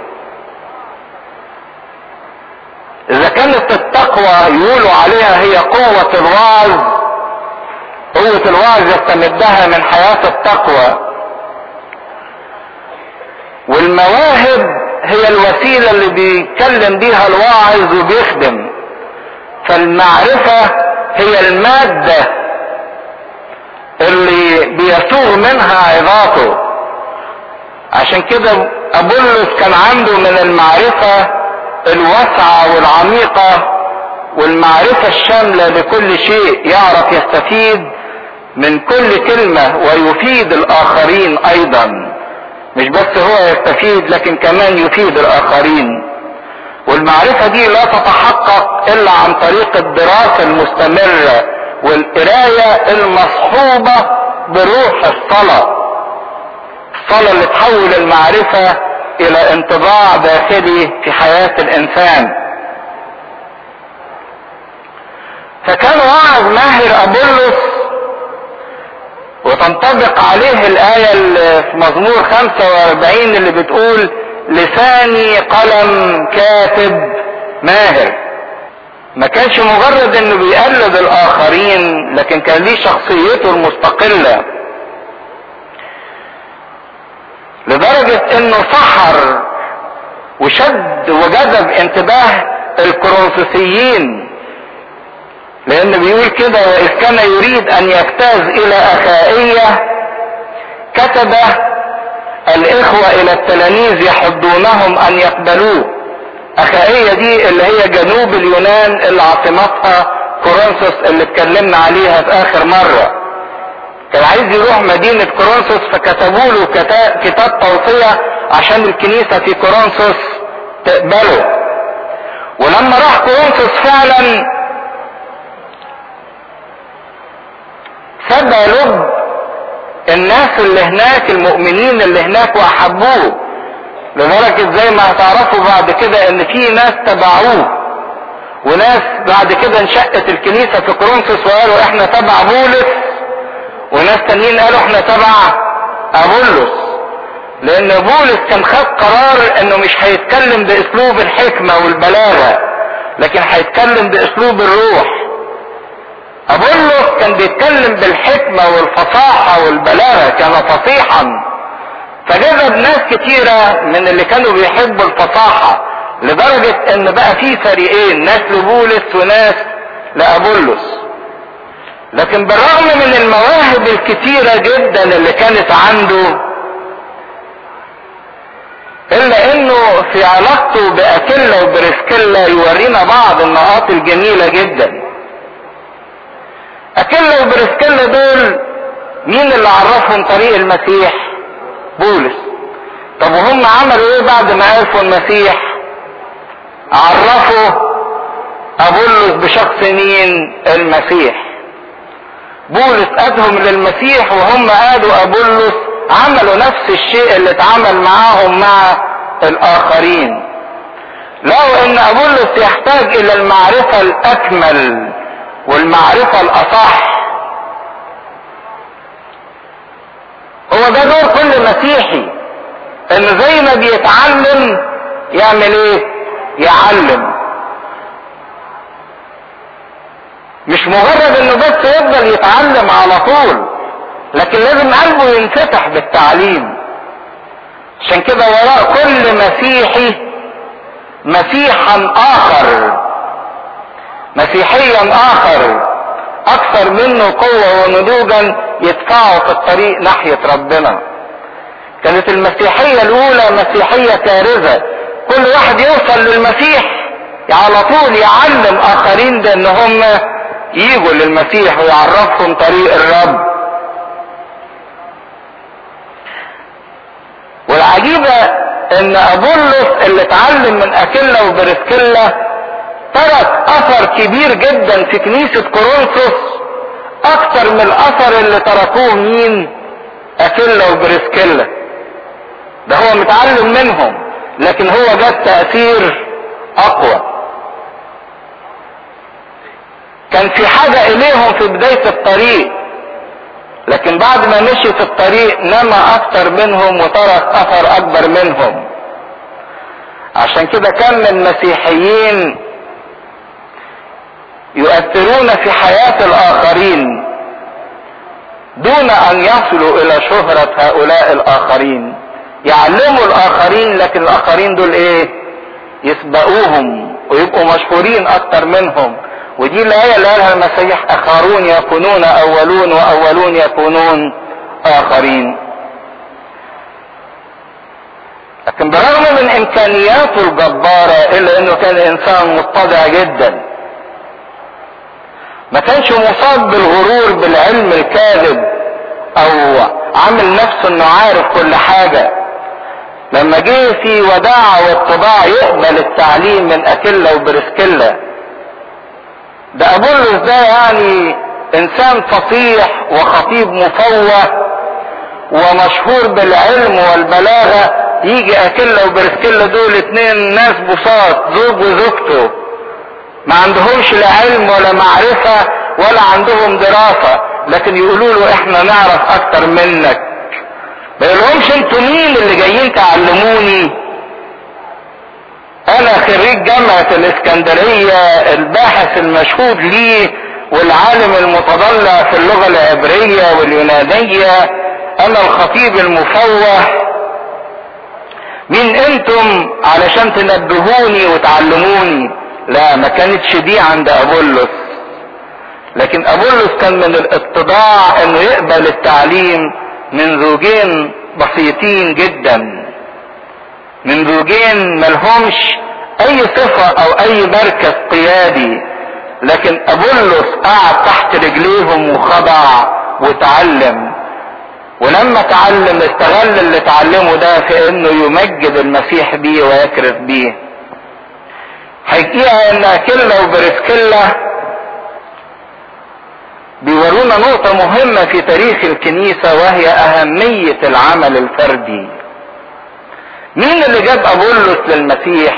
اذا كانت التقوى يقولوا عليها هي قوة الوعظ، قوة الوعظ يستمدها من حياة التقوى. والمواهب هي الوسيلة اللي بيتكلم بيها الواعظ وبيخدم. فالمعرفة هي المادة اللي بيسوغ منها عظاته. عشان كده أبولس كان عنده من المعرفة الواسعة والعميقة والمعرفة الشاملة لكل شيء، يعرف يستفيد من كل كلمة ويفيد الآخرين أيضا. مش بس هو يستفيد لكن كمان يفيد الآخرين. والمعرفة دي لا تتحقق إلا عن طريق الدراسة المستمرة والقراية المصحوبة بروح الصلاة. الصلاة اللي تحول المعرفة الى انطباع داخلي في حياة الانسان. فكان واعظ ماهر ابولس، وتنطبق عليه الاية اللي في مزمور خمسة واربعين اللي بتقول: لساني قلم كاتب ماهر. ما كانش مجرد انه بيقلد الاخرين، لكن كان ليه شخصيته المستقلة، لدرجة انه سحر وشد وجذب انتباه الكورنثوسيين، لان بيقول كده: واذ كان يريد ان يجتاز الى اخائية كتب الاخوة الى التلاميذ يحضونهم ان يقبلوه. اخائية دي اللي هي جنوب اليونان اللي عاصمتها كورنثوس اللي اتكلمنا عليها في اخر مرة. كان عايز يروح مدينة كورنثوس، فكتبوا له كتاب توصية عشان الكنيسة في كورنثوس تقبله. ولما راح كورنثوس فعلا هذا لب الناس اللي هناك، المؤمنين اللي هناك، واحبوه لدرجة زي ما هتعرفوا بعد كده ان في ناس تبعوه، وناس بعد كده انشقت الكنيسة في كورنثوس وقالوا احنا تبع بولس، وناس تانيين قالوا احنا تبع ابولس، لان بولس كان خد قرار انه مش هيتكلم باسلوب الحكمة والبلاغة، لكن هيتكلم باسلوب الروح. ابولس كان بيتكلم بالحكمة والفصاحة والبلاغة، كان فصيحا، فجذب ناس كتيرة من اللي كانوا بيحبوا الفصاحة، لدرجة ان بقى في فريقين، ناس لبولس وناس لابولس. لكن بالرغم من المواهب الكتيرة جدا اللي كانت عنده، الا انه في علاقته باكيلا وبرسكيلا يورينا بعض النقاط الجميلة جدا. اكيلا وبرسكيلا دول مين اللي عرفهم طريق المسيح؟ بولس. طب وهم عملوا ايه بعد ما عرفوا المسيح؟ عرفوا ابولس بشخص مين؟ المسيح. بولس ادهم للمسيح وهم قادوا ابولس عملوا نفس الشيء اللي اتعمل معاهم مع الاخرين. لو ان ابولس يحتاج الى المعرفة الاكمل والمعرفة الاصح، هو ده دور كل مسيحي، انه زي ما بيتعلم يعمل ايه؟ يعلم. مش مجرد انه بس يفضل يتعلم على طول، لكن لازم قلبه ينفتح بالتعليم. عشان كده وراء كل مسيحي مسيحا اخر، مسيحيا اخر اكثر منه قوة ونضوجا يدفعه في الطريق ناحية ربنا. كانت المسيحية الاولى مسيحية كارثة، كل واحد يوصل للمسيح على طول يعلم اخرين ده ان هم ييجوا للمسيح ويعرفهم طريق الرب. والعجيبة ان ابولس اللي اتعلم من اكيلا وبرسكيلا ترك اثر كبير جدا في كنيسة كورنثوس، اكثر من الاثر اللي تركوه مين؟ اكيلا وبرسكيلا. ده هو متعلم منهم، لكن هو جاب تأثير اقوى. كان في حاجة اليهم في بداية الطريق، لكن بعد ما مشي في الطريق نما اكتر منهم وترك اثر اكبر منهم. عشان كده كان من المسيحيين يؤثرون في حياة الاخرين دون ان يصلوا الى شهرة هؤلاء الاخرين. يعلموا الاخرين، لكن الاخرين دول ايه؟ يسبقوهم ويبقوا مشهورين اكتر منهم. ودي الآية اللي قالها المسيح: آخرون يكونون أولون وأولون يكونون آخرين. لكن بالرغم من إمكانياته الجبارة إلا إنه كان إنسان متضع جدا، ما كانش مصاب بالغرور بالعلم الكاذب أو عامل نفسه إنه عارف كل حاجة. لما جه في وداعة واتضاع يقبل التعليم من أكيلا وبرسكيلا. ده ابولس ده يعني انسان فصيح وخطيب مفوه ومشهور بالعلم والبلاغة، يجي اكيلا وبرسكيلا دول اتنين ناس بساط، زوج وزوجته، ما عندهمش لا علم ولا معرفة ولا عندهم دراسة، لكن يقولوا له احنا نعرف اكتر منك. ما يقولهمش انتوا مين اللي جايين تعلموني؟ انا خريج جامعة الاسكندرية، الباحث المشهود ليه والعالم المتضلع في اللغة العبرية واليونانية، انا الخطيب المفوه. مين انتم علشان تنبهوني وتعلموني؟ لا، ما كانتش دي عند ابولس. لكن ابولس كان من الاتضاع انه يقبل التعليم من زوجين بسيطين جدا، من زوجين ملهمش اي صفة او اي مركز قيادي، لكن ابولس قعد تحت رجليهم وخضع وتعلم. ولما تعلم استغل اللي اتعلمه ده في انه يمجد المسيح بيه ويكرز بيه. حقيقة ان اكيلا وبرسكيلا بيورونا نقطة مهمة في تاريخ الكنيسة، وهي أهمية العمل الفردي. مين اللي جاب أبولس للمسيح؟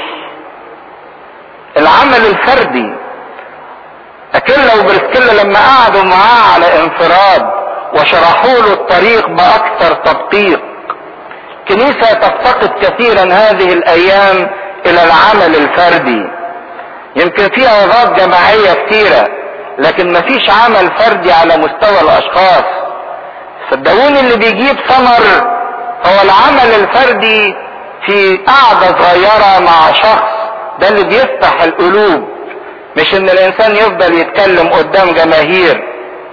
العمل الفردي. أكيلا وبرسكيلا لما قعدوا معاه على انفراد وشرحوا له الطريق بأكثر تدقيق. الكنيسة تفتقد كثيرا هذه الأيام إلى العمل الفردي. يمكن في أوقات جماعية كثيرة، لكن مفيش عمل فردي على مستوى الاشخاص. صدقوني اللي بيجيب ثمر هو العمل الفردي في قعدة صغيرة مع شخص، ده اللي بيفتح القلوب، مش ان الانسان يفضل يتكلم قدام جماهير.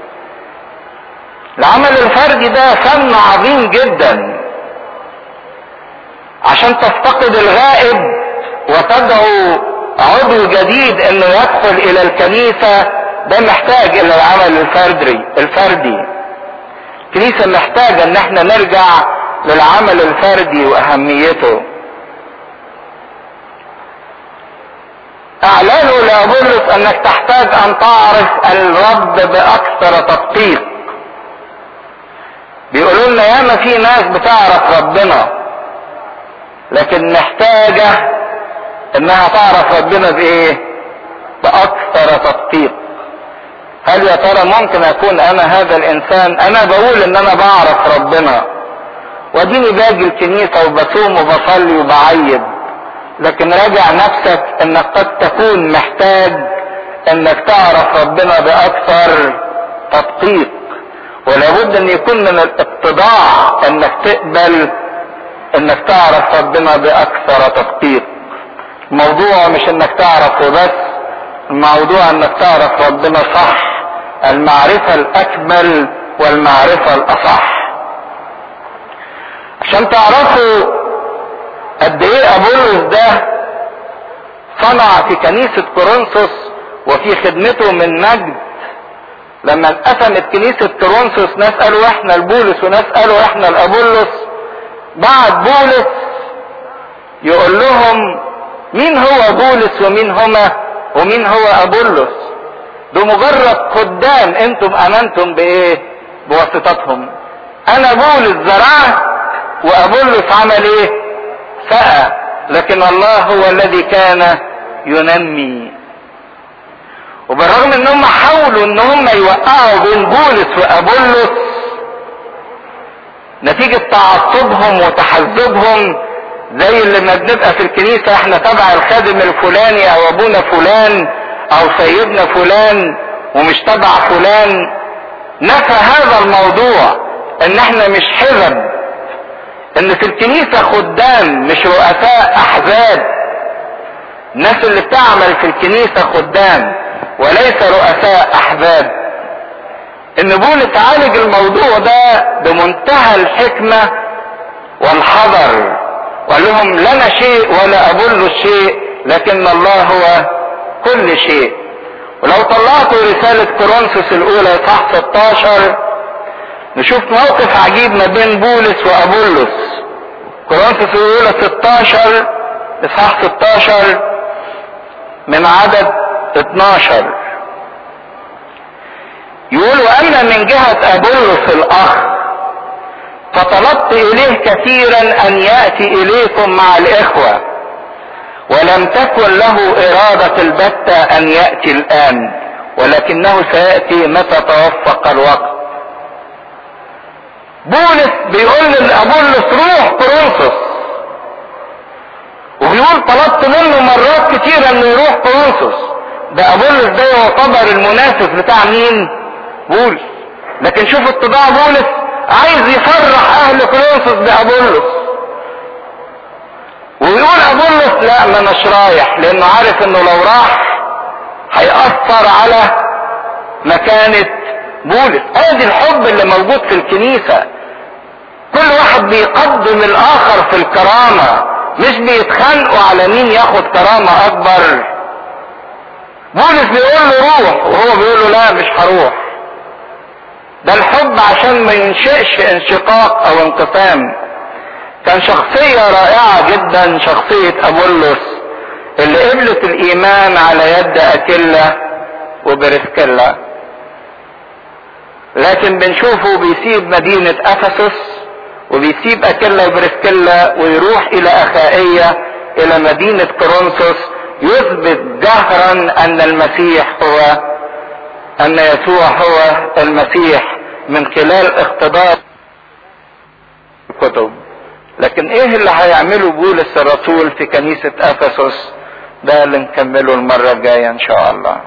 العمل الفردي ده فن عظيم جدا. عشان تفتقد الغائب وتدعو عضو جديد انه يدخل الى الكنيسة، ده محتاج الى العمل الفردي الفردي الكنيسة محتاجة ان احنا نرجع للعمل الفردي واهميته. اعلنوا لابولس انك تحتاج ان تعرف الرب باكثر تدقيق. بيقولوا لنا ياما في ناس بتعرف ربنا، لكن محتاجة انها تعرف ربنا بايه؟ باكثر تدقيق. هل يا ترى ممكن اكون انا هذا الانسان؟ انا بقول ان انا بعرف ربنا واديني باجي الكنيسة وبصوم وبصلي وبعيد، لكن راجع نفسك انك قد تكون محتاج انك تعرف ربنا باكثر تدقيق. ولابد ان يكون من الاتضاع انك تقبل انك تعرف ربنا باكثر تدقيق. الموضوع مش انك تعرف وبس، الموضوع انك تعرف ربنا صح، المعرفة الاكمل والمعرفة الاصح. عشان تعرفوا قد ايه ابولس ده صنع في كنيسة كورنثوس وفي خدمته من مجد. لما انقسمت كنيسة كورنثوس، ناس قالوا احنا لبولس وناس قالوا احنا لابولس، بعد بولس يقول لهم مين هو بولس ومين هما ومين هو ابولس؟ ده مجرد خدام انتم امنتم بايه؟ بواسطتهم. انا بولس زرعت وابولس عمل ايه؟ سقى، لكن الله هو الذي كان ينمي. وبالرغم ان هم حاولوا ان هم يوقعوا بين بولس وابولس نتيجة تعصبهم وتحزبهم، زي اللي ما بنبقى في الكنيسة احنا تبع الخادم الفلاني او ابونا فلان او سيدنا فلان ومش تبع فلان. نفى هذا الموضوع ان احنا مش حزب، ان في الكنيسة خدام مش رؤساء احزاب. الناس اللي بتعمل في الكنيسة خدام وليس رؤساء احزاب. ان بولس عالج الموضوع ده بمنتهى الحكمة والحذر، وقال لهم لنا شيء ولا أبولس شيء، لكن الله هو كل شيء. ولو طلعتوا رسالة كورنثوس الأولى إصحاح ستاشر نشوف موقف عجيب ما بين بولس وأبولس. كورنثوس الأولى ستاشر إصحاح ستاشر من عدد اتناشر يقول: وأما من جهة أبولس الأخ فطلبت إليه كثيرا أن يأتي إليكم مع الإخوة، ولم تكن له إرادة البتة أن يأتي الآن، ولكنه سيأتي متى توفق الوقت. بولس بيقول لأبولس روح كورنثوس، وبيقول طلبت منه مرات كتيرة انه يروح كورنثوس. ده أبولس ده يعتبر المنافس بتاع مين؟ بولس. لكن شوف اتباع بولس، عايز يفرح اهل كورنثوس بأبولس، ويقول أبولس لا ما مش رايح، لانه عارف انه لو راح هيأثر على مكانة بولس. ادي الحب اللي موجود في الكنيسة، كل واحد بيقدم الاخر في الكرامة، مش بيتخانقوا على مين ياخد كرامة اكبر. بولس بيقول له روح وهو بيقول له لا مش هروح. ده الحب عشان ما ينشئش انشقاق او انقسام. كان شخصية رائعة جدا شخصية أبولس اللي قبلت الإيمان على يد أكيلا وبرسكيلا. لكن بنشوفه بيسيب مدينة افسس وبيسيب اكيلا وبرسكيلا ويروح الى اخائية الى مدينة كورنثوس، يثبت جهرا ان المسيح هو ان يسوع هو المسيح من خلال اقتضاء الكتب. لكن ايه اللي هيعمله بولس الرسول في كنيسة افسس؟ ده اللي نكمله المرة الجاية ان شاء الله.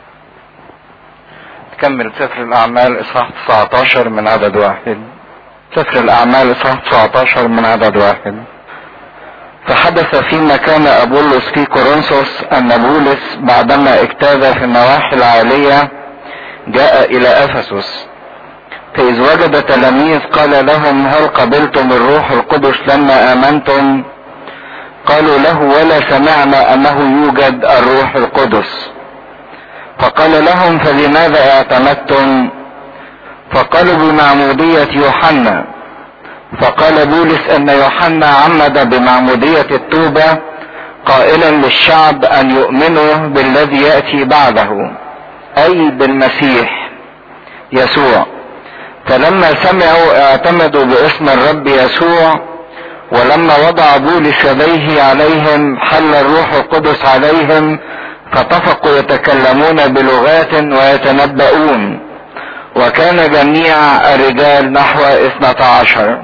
تكمل سفر الاعمال اصحاح تسعة عشر من عدد واحد. سفر الاعمال اصحاح تسعة عشر من عدد واحد. فحدث فيما كان ابولس في كورنثوس ان بولس بعدما اجتاز في النواحي العالية جاء الى افسس، فاذ وجد تلاميذ قال لهم هل قبلتم الروح القدس لما امنتم؟ قالوا له ولا سمعنا انه يوجد الروح القدس. فقال لهم فلماذا اعتمدتم؟ فقالوا بمعمودية يوحنا. فقال بولس ان يوحنا عمد بمعمودية التوبة قائلا للشعب ان يؤمنوا بالذي يأتي بعده، اي بالمسيح يسوع. فلما سمعوا اعتمدوا باسم الرب يسوع، ولما وضع بولس يديه عليهم حل الروح القدس عليهم، فاتفقوا يتكلمون بلغات ويتنبؤون، وكان جميع الرجال نحو اثنتا عشر.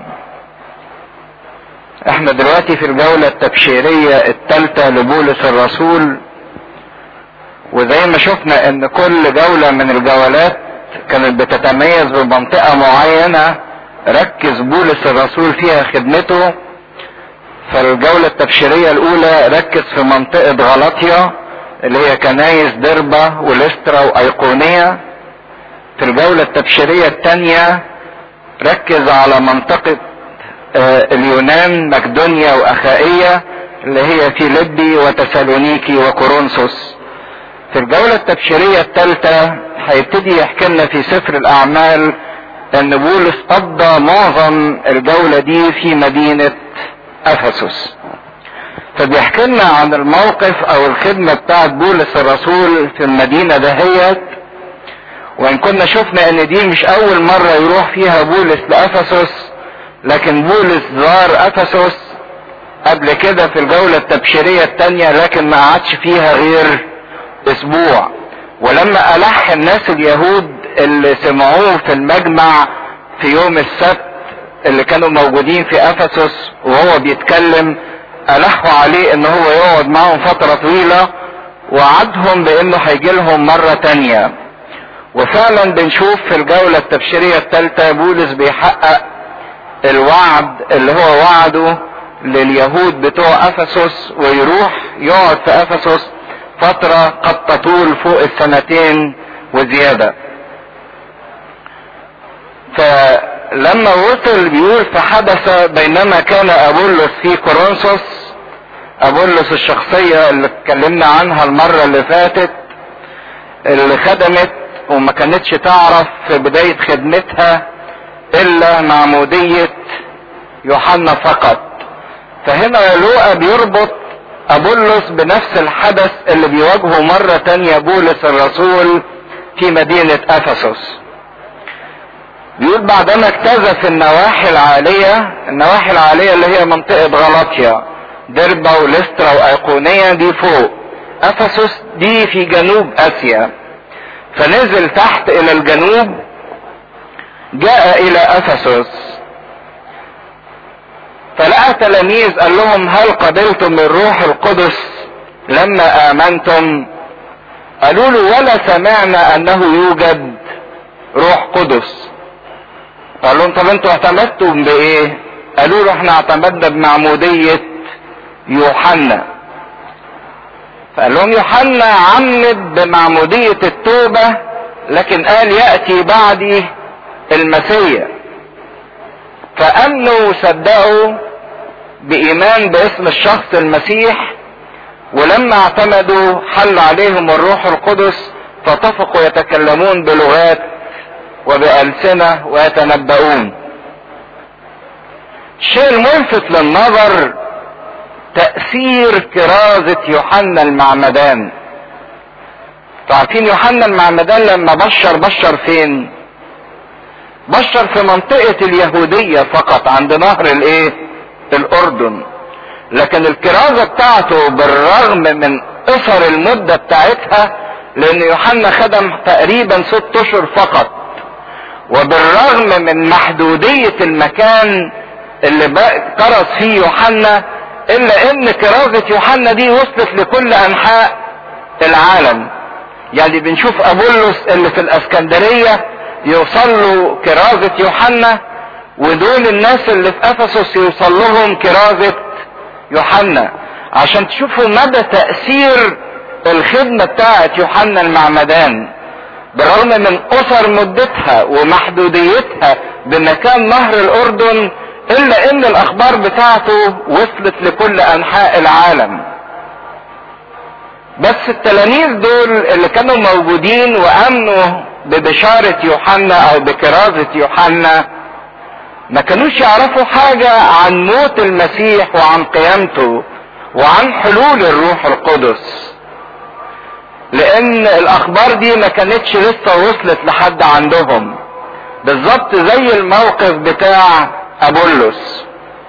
احنا دلوقتي في الجولة التبشيرية الثالثة لبولس الرسول، وزي ما شفنا ان كل جولة من الجولات كانت بتتميز بمنطقة معينة ركز بولس الرسول فيها خدمته. فالجولة التبشيرية الاولى ركز في منطقة غلاطيا اللي هي كنايس دربة ولسترا وايقونية. في الجولة التبشيرية الثانية ركز على منطقة آه اليونان، مقدونيا واخائية اللي هي فيليبي وتسالونيكي وكورنثوس. في الجولة التبشيرية الثالثة هيبتدي يحكي لنا في سفر الاعمال ان بولس قضى معظم الجولة دي في مدينة افسس. فبيحكي لنا عن الموقف او الخدمة بتاعت بولس الرسول في المدينة دهيت. وان كنا شفنا ان دي مش اول مرة يروح فيها بولس لافسس، لكن بولس زار افسس قبل كده في الجولة التبشيرية الثانية، لكن ما قعدش فيها غير اسبوع. ولما الح الناس اليهود اللي سمعوه في المجمع في يوم السبت اللي كانوا موجودين في افسس وهو بيتكلم، الحوا عليه ان هو يقعد معهم فترة طويلة، وعدهم بانه هيجي لهم مرة تانية. وفعلا بنشوف في الجولة التبشيرية الثالثة بولس بيحقق الوعد اللي هو وعده لليهود بتوع افسس، ويروح يقعد في افسس فترة قد تطول فوق السنتين وزيادة. فلما وصل بيقول فحدث بينما كان ابولس في كورنثوس. ابولس الشخصية اللي اتكلمنا عنها المرة اللي فاتت، اللي خدمت وما كانتش تعرف في بداية خدمتها الا معمودية يوحنا فقط. فهنا لوقا بيربط ابولس بنفس الحدث اللي بيواجهه مرة تانية بولس الرسول في مدينة افسس. بيقول بعدما اجتاز في النواحي العالية، النواحي العالية اللي هي منطقة غلاطيا، دربة ولسترا وايقونية دي فوق، افسس دي في جنوب اسيا. فنزل تحت الى الجنوب، جاء الى افسس فلقى تلاميذ قال لهم هل قبلتم الروح القدس لما امنتم؟ قالوا له ولا سمعنا انه يوجد روح قدس. قال لهم طب انتوا اعتمدتم بايه؟ قالوا له احنا اعتمدنا بمعمودية يوحنا. فقال لهم يوحنا عمد بمعمودية التوبة، لكن قال يأتي بعدي المسيح. فامنوا وصدقوا بايمان باسم الشخص المسيح، ولما اعتمدوا حل عليهم الروح القدس، فاتفقوا يتكلمون بلغات وبألسنة ويتنبؤون. الشيء الملفت للنظر تأثير كرازة يوحنا المعمدان. عارفين يوحنا المعمدان لما بشر بشر فين؟ بشر في منطقة اليهودية فقط عند نهر الايه الاردن، لكن الكرازة بتاعته بالرغم من قصر المدة بتاعتها، لان يوحنا خدم تقريبا ست اشهر فقط، وبالرغم من محدودية المكان اللي كرز فيه يوحنا، الا ان كرازة يوحنا دي وصلت لكل انحاء العالم. يعني بنشوف ابولس اللي في الاسكندرية يوصل له كرازة يوحنا، ودول الناس اللي في افسس يوصل لهم كرازة يوحنا، عشان تشوفوا مدى تأثير الخدمة بتاعت يوحنا المعمدان. بالرغم من قصر مدتها ومحدوديتها بمكان نهر الاردن، الا ان الاخبار بتاعته وصلت لكل انحاء العالم. بس التلاميذ دول اللي كانوا موجودين وامنوا ببشارة يوحنا او بكرازة يوحنا، ما كانوش يعرفوا حاجة عن موت المسيح وعن قيامته وعن حلول الروح القدس، لان الاخبار دي ما كانتش لسه وصلت لحد عندهم، بالظبط زي الموقف بتاع ابولس.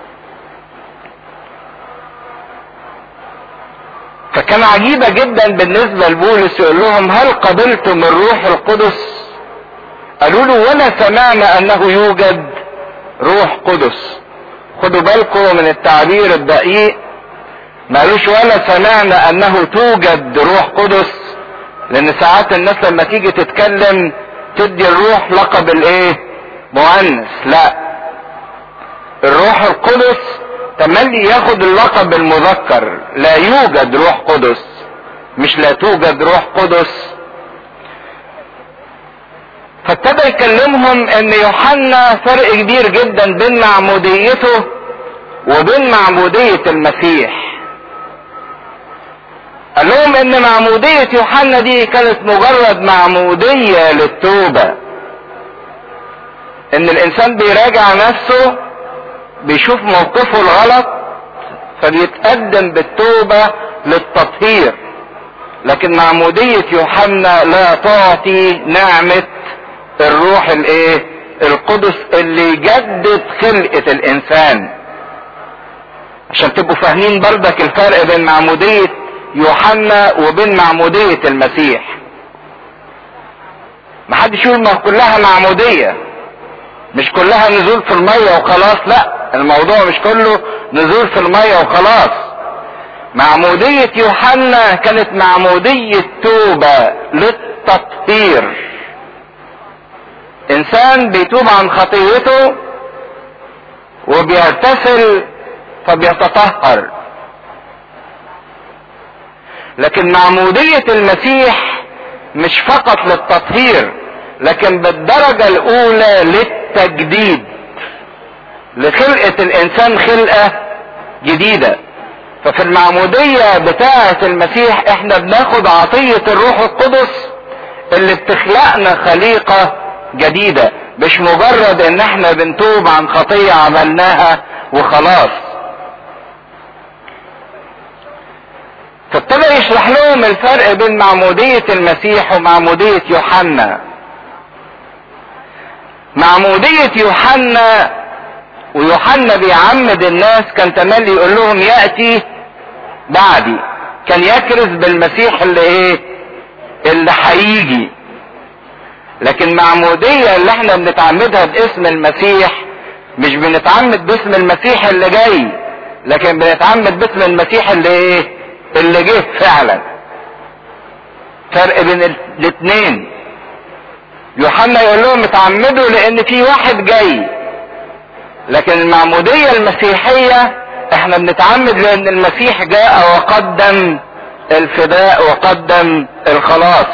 فكان عجيبة جدا بالنسبة لبولس، يقول لهم هل قبلتم الروح القدس؟ قالوا له ولا سمعنا انه يوجد روح قدس. خدوا بالكم من التعبير الدقيق، ما قالوش ولا سمعنا انه توجد روح قدس، لان ساعات الناس لما تيجي تتكلم تدي الروح لقب الايه مؤنث. لا، الروح القدس تملي ياخد اللقب المذكر، لا يوجد روح قدس، مش لا توجد روح قدس. فابتدى يكلمهم ان يوحنا فرق كبير جدا بين معموديته وبين معمودية المسيح. قال لهم ان معمودية يوحنا دي كانت مجرد معمودية للتوبة، ان الانسان بيراجع نفسه، بيشوف موقفه الغلط فبيتقدم بالتوبة للتطهير. لكن معمودية يوحنا لا تعطي نعمة الروح الايه القدس اللي يجدد خلقة الانسان. عشان تبقوا فاهمين بردك الفرق بين معمودية يوحنا وبين معمودية المسيح. محدش يقول ما كلها معمودية، مش كلها نزول في المية وخلاص، لا، الموضوع مش كله نزول في المية وخلاص. معمودية يوحنا كانت معمودية توبة للتطهير. انسان بيتوب عن خطيته وبيغتسل فبيتطهر. لكن معمودية المسيح مش فقط للتطهير، لكن بالدرجة الاولى للتجديد، لخلقة الانسان خلقة جديدة. ففي المعمودية بتاعة المسيح احنا بناخد عطية الروح القدس اللي بتخلقنا خليقة جديدة، مش مجرد ان احنا بنتوب عن خطية عملناها وخلاص. فابتدى يشرح لهم الفرق بين معمودية المسيح ومعمودية يوحنا. معمودية يوحنا ويوحنا بيعمد الناس كان تملي يقول لهم يأتي بعدي، كان يكرز بالمسيح اللي ايه اللي هيجي. لكن معمودية اللي احنا بنتعمدها باسم المسيح، مش بنتعمد باسم المسيح اللي جاي، لكن بنتعمد باسم المسيح اللي ايه اللي جه فعلا. فرق بين الاثنين. يوحنا يقول لهم اتعمدوا لان في واحد جاي، لكن المعمودية المسيحية احنا بنتعمد لان المسيح جاء وقدم الفداء وقدم الخلاص.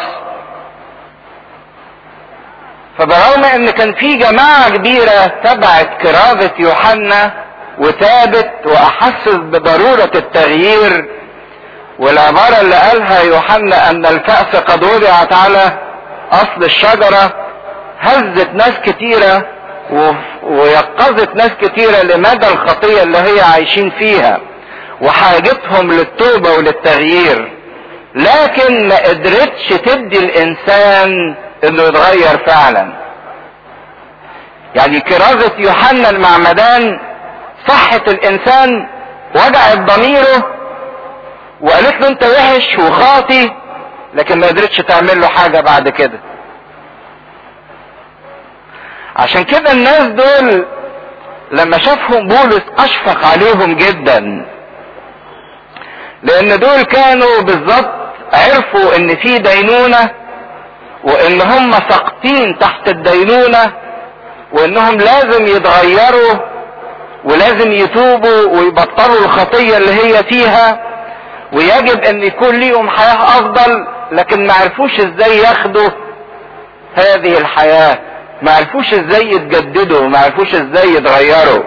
فبرغم ان كان في جماعة كبيرة تبعت كرازة يوحنا وتابت واحسس بضرورة التغيير، والعبارة اللي قالها يوحنا ان الكأس قد وضعت على اصل الشجرة هزت ناس كتيرة ويقظت ناس كتيرة لمدى الخطية اللي هي عايشين فيها وحاجتهم للتوبة وللتغيير، لكن ما قدرتش تدي الانسان انه يتغير فعلا. يعني كرازة يوحنا المعمدان صحت الانسان، وجعت ضميره وقالت له انت وحش وخاطي، لكن ما قدرتش تعمل له حاجة بعد كده. عشان كده الناس دول لما شافهم بولس اشفق عليهم جدا، لان دول كانوا بالظبط عرفوا ان في دينونة، وان هم ساقطين تحت الدينونة، وانهم لازم يتغيروا ولازم يتوبوا ويبطلوا الخطية اللي هي فيها، ويجب ان يكون ليهم حياة افضل، لكن ما عرفوش ازاي ياخدوا هذه الحياة، ما عرفوش ازاي يتجددوا، ما عرفوش ازاي يتغيروا.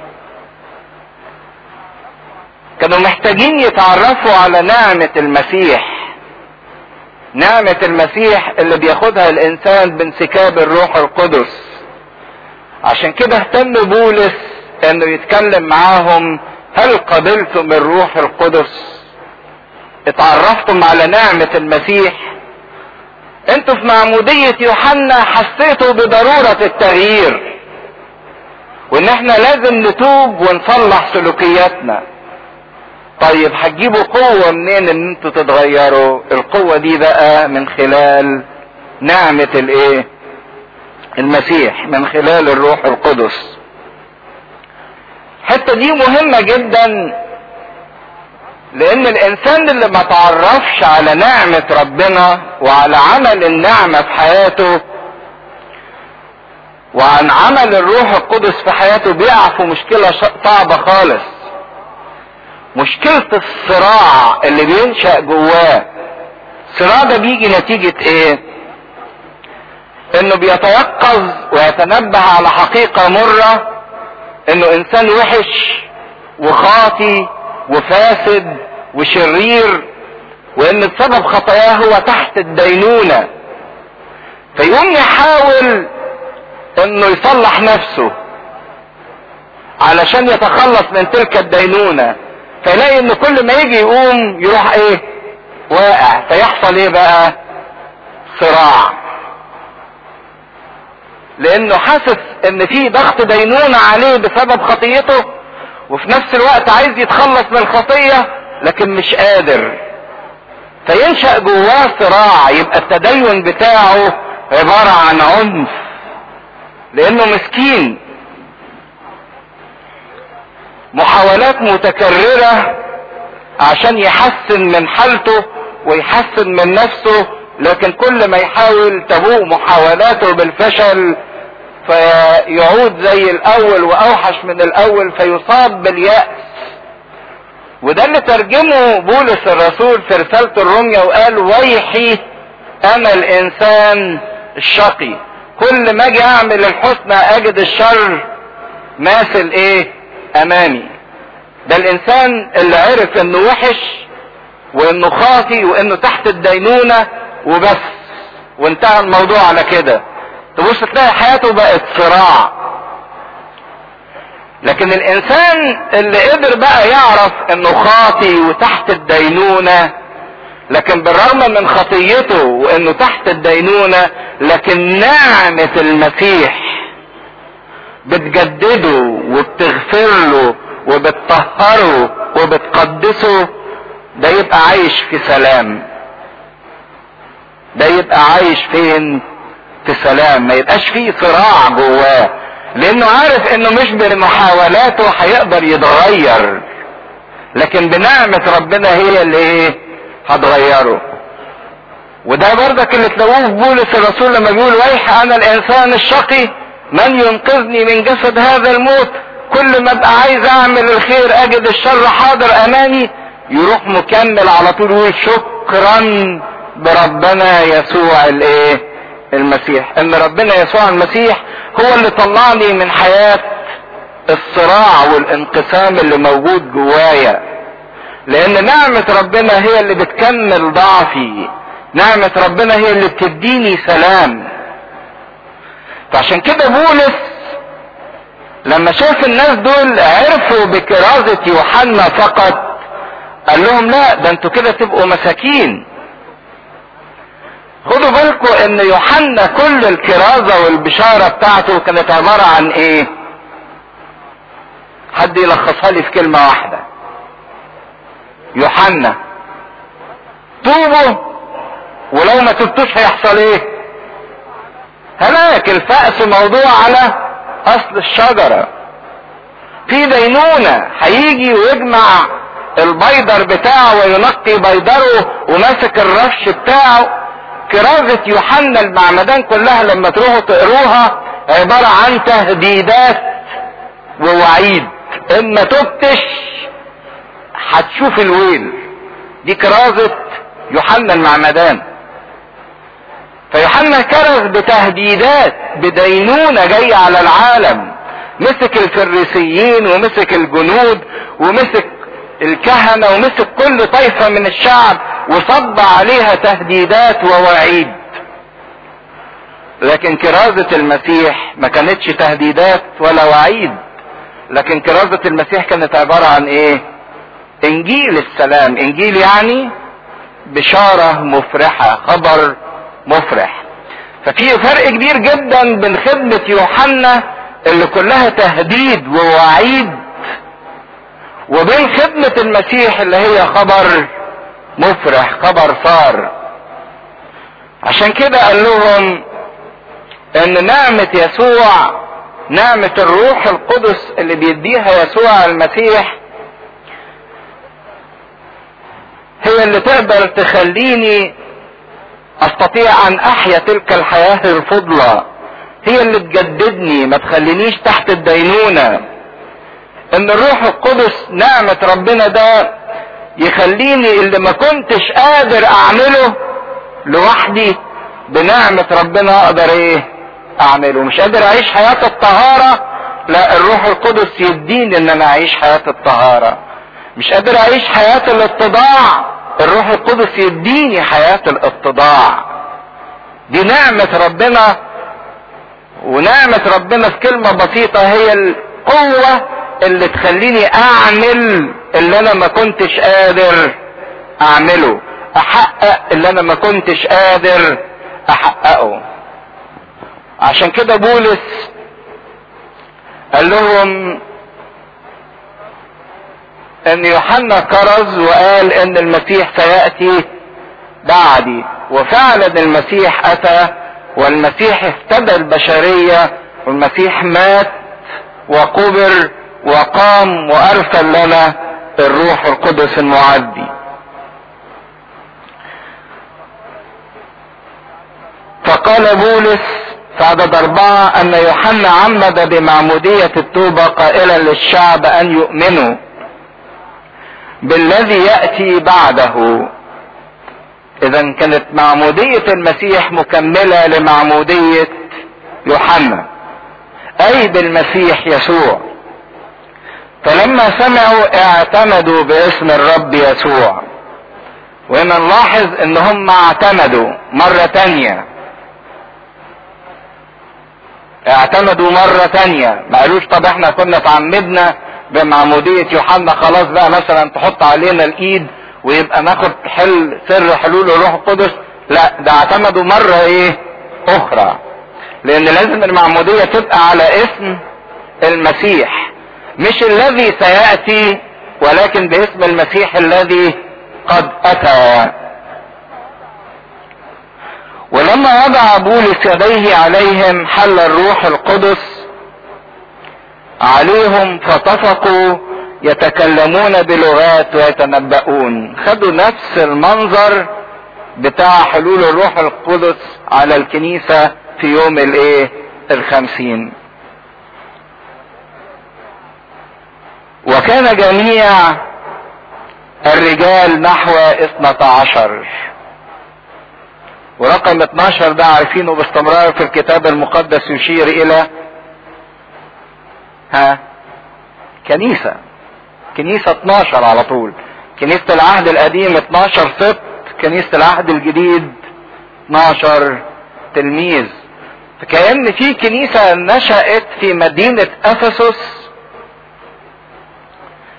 كانوا محتاجين يتعرفوا على نعمة المسيح، نعمة المسيح اللي بياخدها الانسان بانسكاب الروح القدس. عشان كده اهتم بولس انه يتكلم معاهم، هل قبلتم الروح القدس؟ اتعرفتم على نعمة المسيح؟ انتوا في معمودية يوحنا حسيتوا بضرورة التغيير، وان احنا لازم نتوب ونصلح سلوكياتنا. طيب هتجيبوا قوة منين ان انتوا تتغيروا؟ القوة دي بقى من خلال نعمة الايه؟ المسيح، من خلال الروح القدس. الحتة دي مهمة جدا، لان الانسان اللي ما تعرفش على نعمة ربنا وعلى عمل النعمة في حياته وعن عمل الروح القدس في حياته بيقع في مشكلة صعبة خالص. مشكلة الصراع اللي بينشأ جواه. الصراع ده بيجي نتيجة ايه؟ انه بيتيقظ ويتنبه على حقيقة مرة، انه انسان وحش وخاطي وفاسد وشرير، وان السبب خطاياه هو تحت الدينونة، فيقوم يحاول انه يصلح نفسه علشان يتخلص من تلك الدينونة، فيلاقي ان كل ما يجي يقوم يروح ايه؟ واقع. فيحصل ايه بقى؟ صراع، لانه حاسس ان في ضغط دينونة عليه بسبب خطيته، وفي نفس الوقت عايز يتخلص من الخطية لكن مش قادر، فينشأ جواه صراع. يبقى التدين بتاعه عبارة عن عنف، لانه مسكين. محاولات متكررة عشان يحسن من حالته ويحسن من نفسه، لكن كل ما يحاول تبوء محاولاته بالفشل، فيعود زي الاول واوحش من الاول، فيصاب باليأس. وده اللي ترجمه بولس الرسول في رسالة الرومية وقال ويحي انا الانسان الشقي، كل ما اجي اعمل الحسنى اجد الشر ماثل ايه امامي. ده الانسان اللي عرف انه وحش وانه خاطي وانه تحت الدينونة وبس، وانتهى الموضوع على كده. تبص تلاقي حياته بقت صراع. لكن الانسان اللي قدر بقى يعرف انه خاطي وتحت الدينونة، لكن بالرغم من خطيته وانه تحت الدينونة، لكن نعمة المسيح بتجدده وبتغفر له وبتطهره وبتقدسه، ده يبقى عايش في سلام. ده يبقى عايش فين؟ في سلام. ما يبقاش فيه صراع جواه، لانه عارف انه مش بمحاولاته هيقدر يتغير، لكن بنعمة ربنا هي اللي ايه؟ هتغيره. وده برضك اللي تلاقوه في بولس الرسول لما بيقول ويح انا الانسان الشقي من ينقذني من جسد هذا الموت، كل ما ابقى عايز اعمل الخير اجد الشر حاضر امامي، يروح مكمل على طول يقول شكرا بربنا يسوع الايه؟ المسيح. ان ربنا يسوع المسيح هو اللي طلعني من حياة الصراع والانقسام اللي موجود جوايا، لان نعمة ربنا هي اللي بتكمل ضعفي، نعمة ربنا هي اللي بتديني سلام. فعشان كده بولس لما شاف الناس دول عرفوا بكرازة يوحنا فقط، قال لهم لا، ده انتوا كده تبقوا مساكين. خدوا بالكم ان يوحنا كل الكرازة والبشارة بتاعته كانت عبارة عن ايه؟ حد يلخصها لي في كلمة واحدة. يوحنا توبوا، ولو ما تبتوش هيحصل ايه؟ هلاك. الفأس موضوع على اصل الشجرة. في دينونة هيجي ويجمع البيدر بتاعه وينقي بيدره وماسك الرفش بتاعه. كرازة يوحنا المعمدان كلها لما تروحوا تقروها عبارة عن تهديدات ووعيد. ان ما تبتش هتشوف الويل. دي كرازة يوحنا المعمدان. فيوحنا كرز بتهديدات بدينونة جاية على العالم. مسك الفريسيين ومسك الجنود ومسك الكهنة ومسك كل طائفة من الشعب وصب عليها تهديدات ووعيد. لكن كرازة المسيح ما كانتش تهديدات ولا وعيد، لكن كرازة المسيح كانت عبارة عن ايه؟ انجيل السلام. انجيل يعني بشارة مفرحة، خبر مفرح. ففي فرق كبير جدا بين خدمة يوحنا اللي كلها تهديد ووعيد وبين خدمة المسيح اللي هي خبر مفرح، خبر صار. عشان كده قال لهم ان نعمة يسوع، نعمة الروح القدس اللي بيديها يسوع المسيح هي اللي تقدر تخليني استطيع ان احيا تلك الحياة الفضلى. هي اللي تجددني، ما تخلينيش تحت الدينونة. ان الروح القدس نعمة ربنا ده يخليني اللي ما كنتش قادر اعمله لوحدي بنعمة ربنا اقدر ايه اعمله. مش قادر اعيش حياة الطهارة، لا الروح القدس يديني ان انا اعيش حياة الطهارة. مش قادر اعيش حياة الاتضاع، الروح القدس يديني حياة الاتضاع. دي نعمة ربنا. ونعمة ربنا في كلمة بسيطة هي القوة اللي تخليني اعمل اللي انا ما كنتش قادر اعمله، احقق اللي انا ما كنتش قادر احققه. عشان كده بولس قال لهم ان يوحنا كرز وقال ان المسيح سيأتي بعدي، وفعلا المسيح اتى، والمسيح افتدى البشرية، والمسيح مات وقبر وقام وارسل لنا الروح القدس المعدي. فقال بولس في عدد أربعة أن يوحنا عمد بمعمودية التوبة قائلا للشعب أن يؤمنوا بالذي يأتي بعده. إذا كانت معمودية المسيح مكملة لمعمودية يوحنا، أي بالمسيح يسوع. فلما سمعوا اعتمدوا باسم الرب يسوع. وهنا نلاحظ ان هم اعتمدوا مرة تانية، اعتمدوا مرة تانية. ما قالوش طب احنا كنا اتعمدنا بمعمودية يوحنا خلاص بقى مثلا تحط علينا الايد ويبقى ناخد حل سر حلول الروح القدس. لا، ده اعتمدوا مرة ايه اخرى، لان لازم المعمودية تبقى على اسم المسيح، مش الذي سيأتي، ولكن باسم المسيح الذي قد اتى. ولما وضع بولس يديه عليهم حل الروح القدس عليهم، فطفقوا يتكلمون بلغات ويتنبؤون. خدوا نفس المنظر بتاع حلول الروح القدس على الكنيسة في يوم الايه الخمسين. وكان جميع الرجال نحو اثنة عشر. ورقم اتناشر ده عارفينه باستمرار في الكتاب المقدس يشير الى ها كنيسة كنيسة اتناشر على طول. كنيسة العهد القديم اتناشر سبط، كنيسة العهد الجديد اتناشر تلميذ. فكأن في كنيسة نشأت في مدينة افسس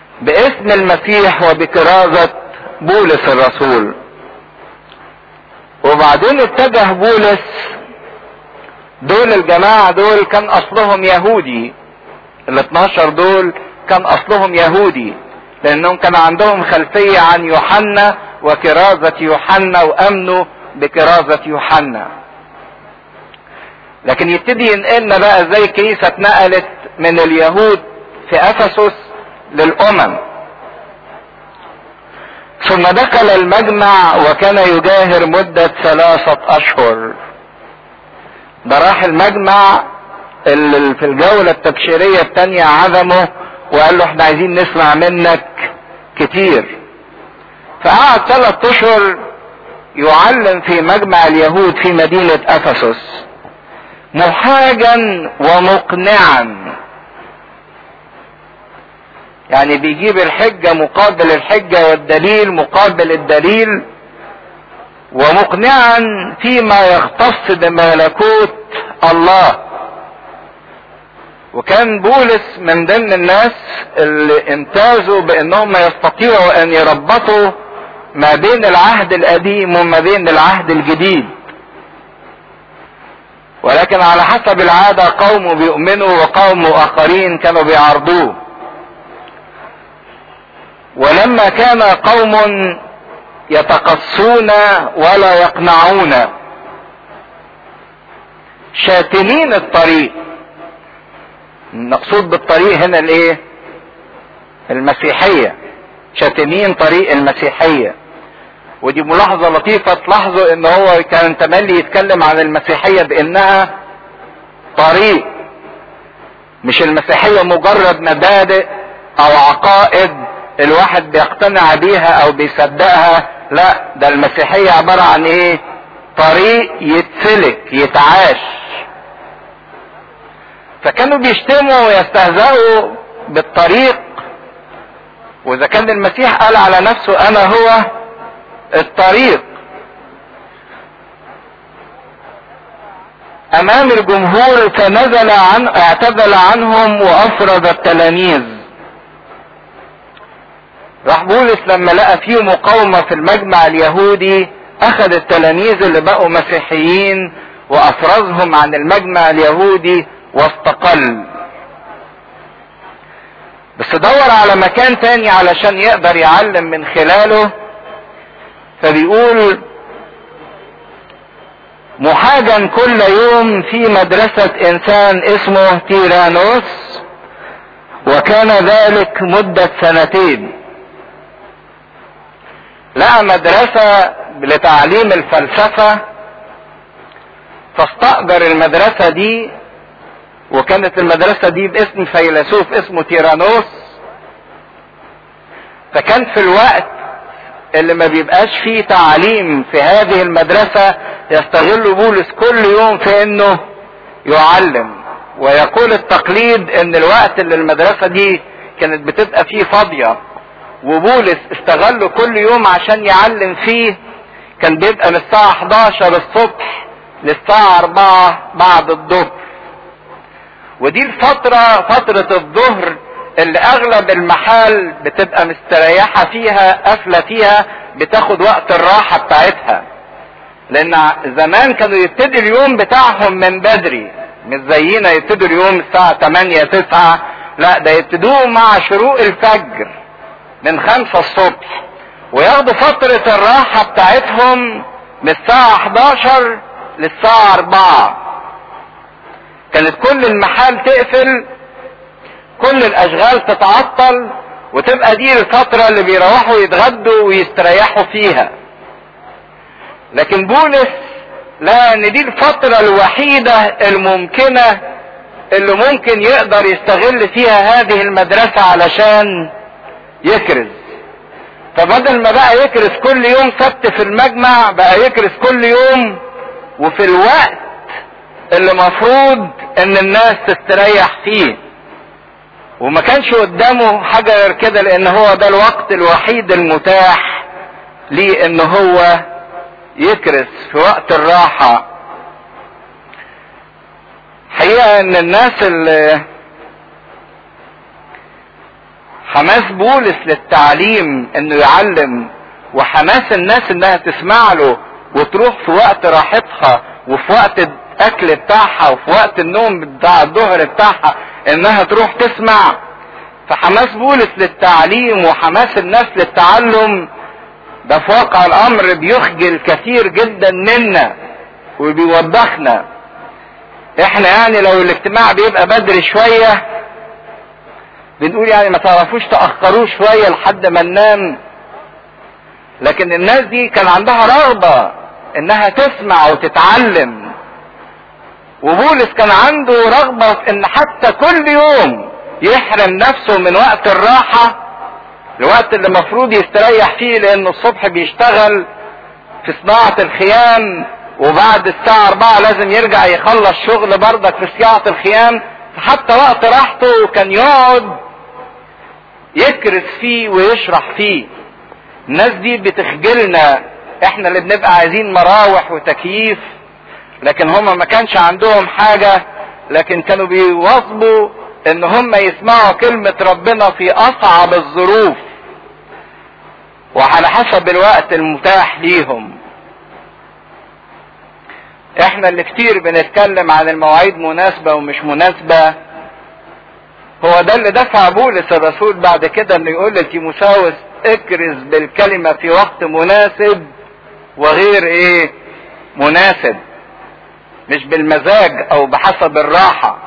باسم المسيح وبكرازة بولس الرسول. وبعدين اتجه بولس، دول الجماعة دول كان اصلهم يهودي، ال اتناشر دول كان اصلهم يهودي، لانهم كان عندهم خلفية عن يوحنا وكرازة يوحنا وامنوا بكرازة يوحنا. لكن يبتدي ينقلنا بقى ازاي الكنيسة اتنقلت من اليهود في افسس للامم. ثم دخل المجمع وكان يجاهر مدة ثلاثة اشهر. ده راح المجمع اللي في الجولة التبشيرية التانية عزمه وقال له احنا عايزين نسمع منك كتير. فقعد ثلاثة اشهر يعلم في مجمع اليهود في مدينة افسس، محاجا ومقنعا. يعني بيجيب الحجة مقابل الحجة والدليل مقابل الدليل، ومقنعا فيما يختص بملكوت الله. وكان بولس من ضمن الناس اللي امتازوا بانهم يستطيعوا ان يربطوا ما بين العهد القديم وما بين العهد الجديد، ولكن على حسب العادة قوم بيؤمنوا وقوم اخرين كانوا بيعارضوه. ولما كان قوم يتقصون ولا يقنعون شاتمين الطريق، المقصود بالطريق هنا الايه؟ المسيحية، شاتمين طريق المسيحية. ودي ملاحظة لطيفة تلاحظوا ان هو كان تملي يتكلم عن المسيحية بانها طريق، مش المسيحية مجرد مبادئ او عقائد الواحد بيقتنع بيها او بيصدقها، لا، ده المسيحية عبارة عن ايه؟ طريق يتسلك يتعاش. فكانوا بيشتموا ويستهزئوا بالطريق، واذا كان المسيح قال على نفسه انا هو الطريق امام الجمهور، فنزل عن اعتزل عنهم وافرد التلاميذ. راح بولس لما لقى فيه مقاومة في المجمع اليهودي اخذ التلاميذ اللي بقوا مسيحيين وافرزهم عن المجمع اليهودي واستقل. بس دور على مكان تاني علشان يقدر يعلم من خلاله، فبيقول محاجا كل يوم في مدرسة انسان اسمه تيرانوس، وكان ذلك مدة سنتين. لقى مدرسة لتعليم الفلسفة فاستأجر المدرسة دي، وكانت المدرسة دي باسم فيلسوف اسمه تيرانوس. فكان في الوقت اللي ما بيبقاش فيه تعليم في هذه المدرسة يستغل بولس كل يوم في انه يعلم. ويقول التقليد ان الوقت اللي المدرسة دي كانت بتبقى فيه فاضية وبولس استغله كل يوم عشان يعلم فيه، كان بيبقى من الساعة احداشر الصبح للساعة اربعة بعد الظهر. ودي الفترة فترة الظهر اللي اغلب المحال بتبقى مستريحة فيها قافلة فيها، بتاخد وقت الراحة بتاعتها. لان زمان كانوا يبتدي اليوم بتاعهم من بدري، مش زينا يبتدوا اليوم الساعة تمانية تسعة، لا، ده يبتدوه مع شروق الفجر من خمسة الصبح، وياخدوا فترة الراحة بتاعتهم من الساعة احداشر للساعة اربعة. كانت كل المحال تقفل، كل الاشغال تتعطل، وتبقى دي الفترة اللي بيروحوا يتغدوا ويستريحوا فيها. لكن بولس لا، ان دي الفترة الوحيدة الممكنة اللي ممكن يقدر يستغل فيها هذه المدرسة علشان يكرز. فبدل ما بقى يكرز كل يوم سبت في المجمع، بقى يكرز كل يوم وفي الوقت اللي مفروض ان الناس تستريح فيه. وما كانش قدامه حاجة غير كده، لان هو ده الوقت الوحيد المتاح ليه ان هو يكرز في وقت الراحة. حقيقة ان الناس اللي حماس بولس للتعليم انه يعلم، وحماس الناس انها تسمع له وتروح في وقت راحتها وفي وقت الاكل بتاعها وفي وقت النوم بتاع الظهر بتاعها انها تروح تسمع. فحماس بولس للتعليم وحماس الناس للتعلم ده في واقع الامر بيخجل كثير جدا منا وبيوضحنا. احنا يعني لو الاجتماع بيبقى بدري شوية بنقول يعني ما تعرفوش تأخروه شوية لحد ما ننام، لكن الناس دي كان عندها رغبة انها تسمع وتتعلم. وبولس كان عنده رغبة ان حتى كل يوم يحرم نفسه من وقت الراحة، الوقت اللي المفروض يستريح فيه لانه الصبح بيشتغل في صناعة الخيام وبعد الساعة أربعة لازم يرجع يخلص شغل بردك في صياعة الخيام. فحتى وقت راحته كان يقعد يكرس فيه ويشرح فيه. الناس دي بتخجلنا احنا اللي بنبقى عايزين مراوح وتكييف، لكن هما ما كانش عندهم حاجة، لكن كانوا بيواظبوا ان هما يسمعوا كلمة ربنا في اصعب الظروف وعلى حسب الوقت المتاح ليهم. احنا اللي كتير بنتكلم عن المواعيد مناسبة ومش مناسبة، هو ده اللي دفع بولس الرسول بعد كده انه يقول لتيموثاوس اكرز بالكلمة في وقت مناسب وغير ايه مناسب، مش بالمزاج او بحسب الراحة.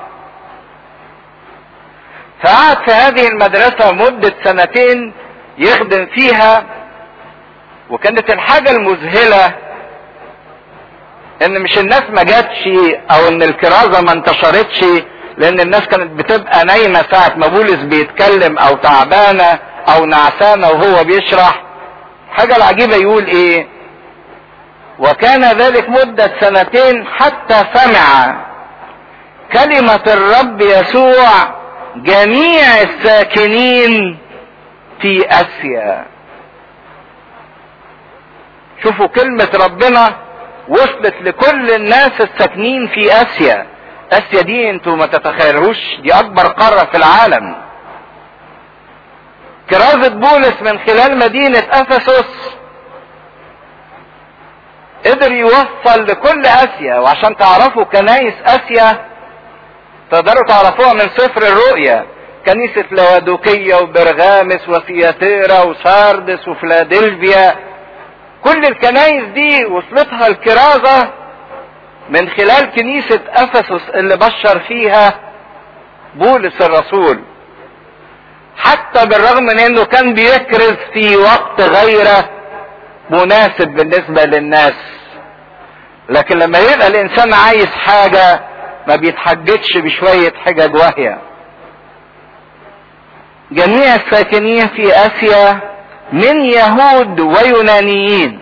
فقعد في هذه المدرسة مدة سنتين يخدم فيها، وكانت الحاجة المذهلة ان مش الناس ما جاتش او ان الكرازة ما انتشرتش، لان الناس كانت بتبقى نايمة ساعة ما بولس بيتكلم او تعبانة او نعسانة وهو بيشرح. حاجة العجيبة يقول ايه: وكان ذلك مدة سنتين حتى سمع كلمة الرب يسوع جميع الساكنين في اسيا. شوفوا كلمة ربنا وصلت لكل الناس الساكنين في اسيا. اسيا دي انتوا ما تتخيلوش دي اكبر قارة في العالم. كرازة بولس من خلال مدينة افسس قدر يوصل لكل اسيا. وعشان تعرفوا كنايس اسيا تقدروا تعرفوها من سفر الرؤيا، كنيسة لوادوكية وبرغامس وثياتيرا وساردس وفلادلفيا، كل الكنايس دي وصلتها الكرازة من خلال كنيسة افسس اللي بشر فيها بولس الرسول. حتى بالرغم من انه كان بيكرز في وقت غير مناسب بالنسبة للناس، لكن لما يبقى الانسان عايز حاجة ما بيتحججش بشوية حجج واهية. جميع الساكنين في اسيا من يهود ويونانيين،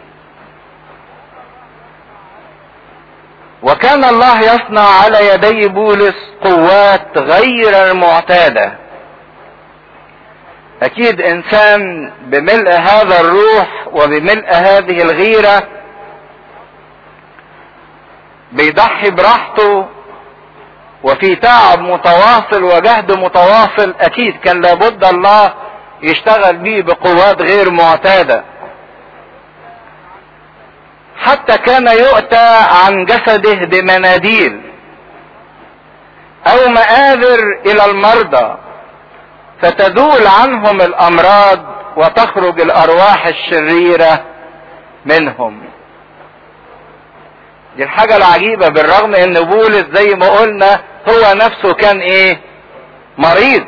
وكان الله يصنع على يدي بولس قوات غير المعتادة. اكيد انسان بملء هذا الروح وبملء هذه الغيرة بيضحي براحته وفي تعب متواصل وجهد متواصل، اكيد كان لابد الله يشتغل بيه بقوات غير معتادة. حتى كان يؤتى عن جسده بمناديل او مآذر الى المرضى فتزول عنهم الامراض وتخرج الارواح الشريرة منهم. دي الحاجة العجيبة، بالرغم ان بولس زي ما قلنا هو نفسه كان ايه مريض،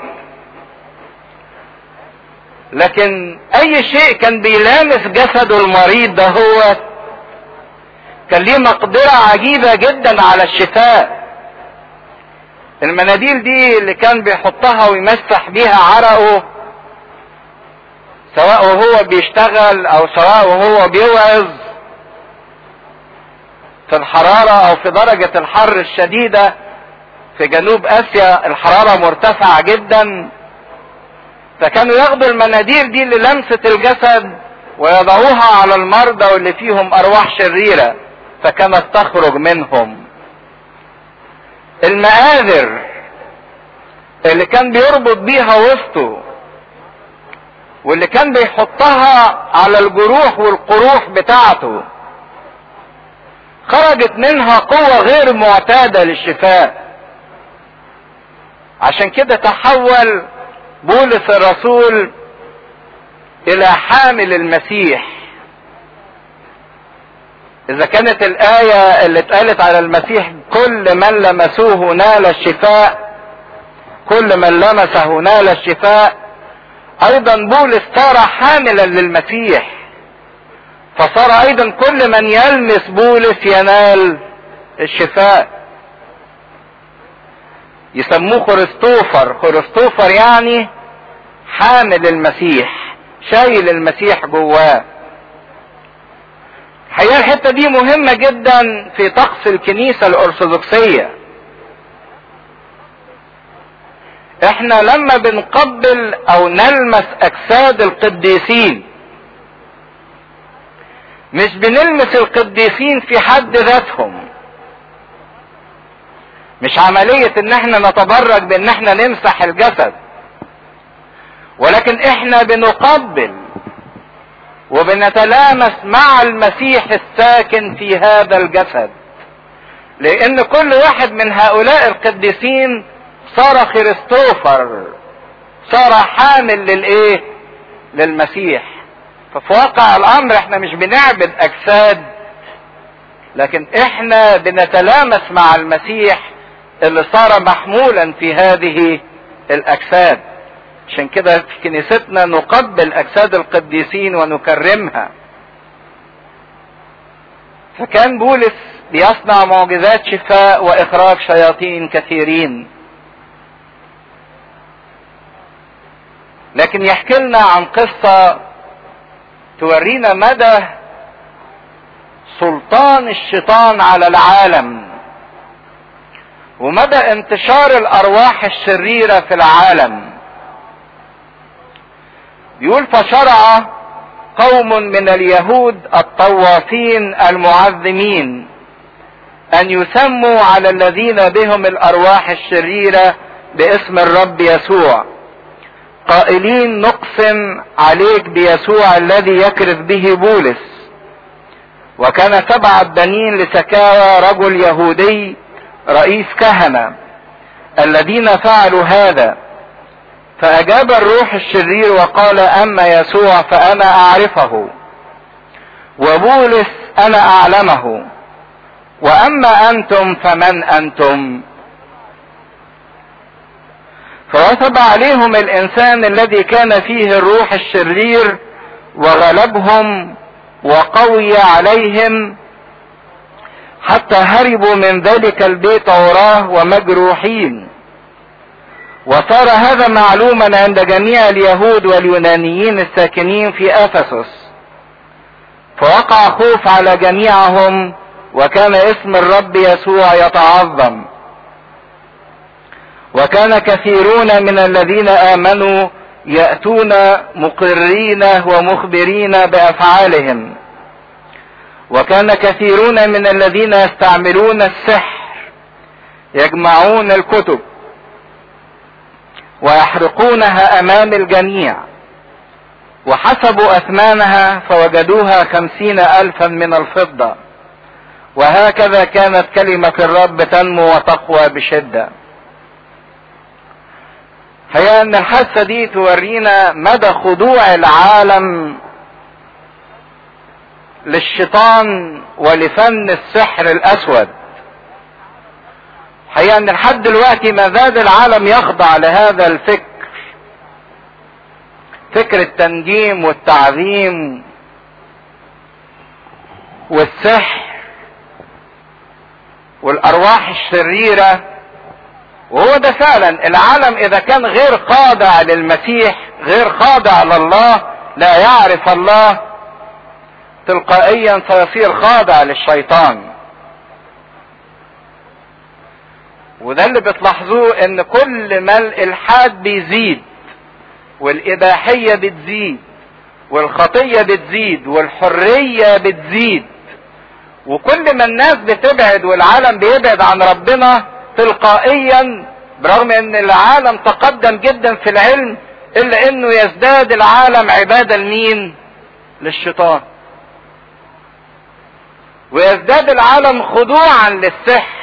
لكن اي شيء كان بيلامس جسده المريض ده هو كان ليه مقدرة عجيبة جدا على الشفاء. المناديل دي اللي كان بيحطها ويمسح بيها عرقه سواء وهو بيشتغل او سواء وهو بيوعظ في الحرارة او في درجة الحر الشديدة. في جنوب اسيا الحرارة مرتفعة جدا، فكانوا ياخدوا المناديل دي للمسة الجسد ويضعوها على المرضى واللي فيهم ارواح شريرة فكانت تخرج منهم. المآذر اللي كان بيربط بيها وسطه واللي كان بيحطها على الجروح والقروح بتاعته خرجت منها قوة غير معتادة للشفاء. عشان كده تحول بولس الرسول الى حامل المسيح. اذا كانت الآية اللي اتقالت على المسيح كل من لمسوه نال الشفاء، كل من لمسه نال الشفاء، ايضا بولس صار حاملا للمسيح، فصار ايضا كل من يلمس بولس ينال الشفاء. يسموه خريستوفر. خريستوفر يعني حامل المسيح، شايل المسيح جواه. الحقيقة الحتة دي مهمة جدا في طقس الكنيسة الأرثوذكسية. احنا لما بنقبل او نلمس اجساد القديسين، مش بنلمس القديسين في حد ذاتهم، مش عملية ان احنا نتبرك بان احنا نمسح الجسد، ولكن احنا بنقبل وبنتلامس مع المسيح الساكن في هذا الجسد. لان كل واحد من هؤلاء القديسين صار خريستوفر، صار حامل للايه؟ للمسيح. ففي واقع الامر احنا مش بنعبد اجساد، لكن احنا بنتلامس مع المسيح اللي صار محمولا في هذه الاجساد. عشان كده في كنيستنا نقبل اجساد القديسين ونكرمها. فكان بولس بيصنع معجزات شفاء واخراج شياطين كثيرين. لكن يحكي لنا عن قصة تورينا مدى سلطان الشيطان على العالم، ومدى انتشار الارواح الشريرة في العالم. بيقول: فشرع قوم من اليهود الطوافين المعظمين ان يسموا على الذين بهم الارواح الشريرة باسم الرب يسوع، قائلين: نقسم عليك بيسوع الذي يكرز به بولس. وكان سبعة بنين لسكاوى رجل يهودي رئيس كهنة الذين فعلوا هذا. فأجاب الروح الشرير وقال: أما يسوع فأنا أعرفه، وبولس أنا أعلمه، وأما أنتم فمن أنتم؟ فوثب عليهم الإنسان الذي كان فيه الروح الشرير وغلبهم وقوي عليهم حتى هربوا من ذلك البيت عراه ومجروحين. وصار هذا معلوما عند جميع اليهود واليونانيين الساكنين في أفسس، فوقع خوف على جميعهم، وكان اسم الرب يسوع يتعظم. وكان كثيرون من الذين آمنوا يأتون مقرين ومخبرين بأفعالهم. وكان كثيرون من الذين يستعملون السحر يجمعون الكتب ويحرقونها أمام الجميع، وحسبوا أثمانها فوجدوها خمسين ألفا من الفضة. وهكذا كانت كلمة الرب تنمو وتقوى بشدة. هي ان الحادثة دي تورينا مدى خضوع العالم للشيطان ولفن السحر الاسود. هي ان لحد دلوقتي ما زال العالم يخضع لهذا الفكر، فكر التنجيم والتعظيم والسحر والارواح الشريرة. وهو ده فعلا العالم اذا كان غير خاضع للمسيح، غير خاضع لله، لا يعرف الله، تلقائيا سيصير خاضع للشيطان. وده اللي بتلاحظوه، ان كل ما الالحاد بيزيد والاباحية بتزيد والخطية بتزيد والحرية بتزيد، وكل ما الناس بتبعد والعالم بيبعد عن ربنا تلقائيا، برغم ان العالم تقدم جدا في العلم، الا انه يزداد العالم عبادة لمين؟ للشيطان. ويزداد العالم خضوعا للسحر.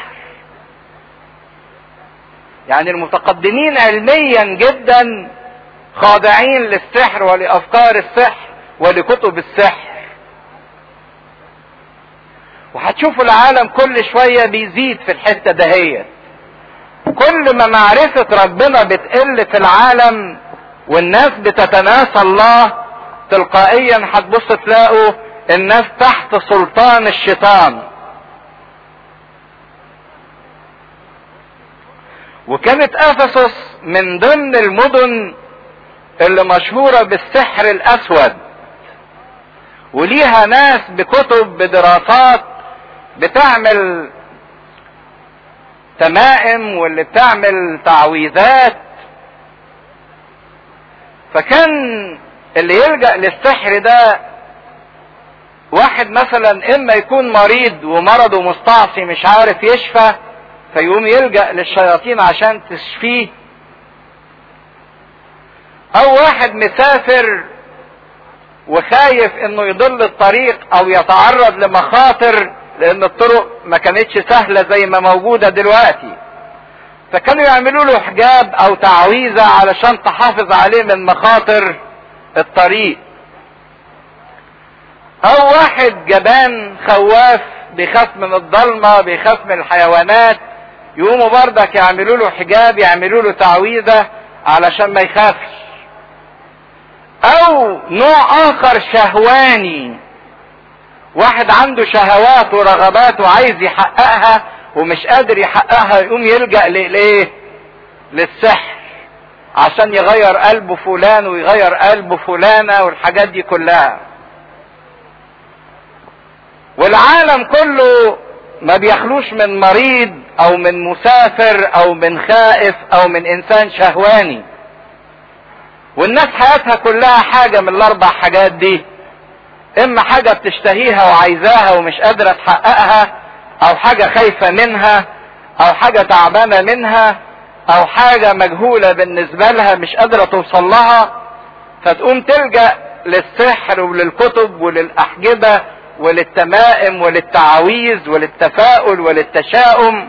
يعني المتقدمين علميا جدا خاضعين للسحر ولافكار السحر ولكتب السحر. وهتشوفوا العالم كل شوية بيزيد في الحتة دهيت. كل ما معرفة ربنا بتقل في العالم والناس بتتناسى الله، تلقائيا هتبص تلاقوا الناس تحت سلطان الشيطان. وكانت افسس من ضمن المدن اللي مشهورة بالسحر الاسود، وليها ناس بكتب بدراسات بتعمل تمائم واللي بتعمل تعويذات. فكان اللي يلجأ للسحر ده واحد مثلا اما يكون مريض ومرضه مستعصي مش عارف يشفى، فيقوم يلجأ للشياطين عشان تشفيه، او واحد مسافر وخايف انه يضل الطريق او يتعرض لمخاطر، لان الطرق ما كانتش سهلة زي ما موجودة دلوقتي، فكانوا يعملوا له حجاب او تعويذة علشان تحافظ عليه من مخاطر الطريق. او واحد جبان خواف بيخاف من الضلمة، بيخاف من الحيوانات، يقوموا بردك يعملوا له حجاب، يعملوا له تعويذة علشان ما يخافش. او نوع اخر شهواني، واحد عنده شهوات ورغبات وعايز يحققها ومش قادر يحققها، يقوم يلجأ لإيه؟ للسحر عشان يغير قلب فلان ويغير قلب فلانة والحاجات دي كلها. والعالم كله ما بيخلوش من مريض او من مسافر او من خائف او من انسان شهواني. والناس حياتها كلها حاجة من الاربع حاجات دي، اما حاجة بتشتهيها وعايزاها ومش قادرة تحققها، او حاجة خايفة منها، او حاجة تعبانة منها، او حاجة مجهولة بالنسبة لها مش قادرة توصل لها، فتقوم تلجأ للسحر وللكتب وللأحجبة وللتمائم وللتعاويذ وللتفاؤل وللتشاؤم.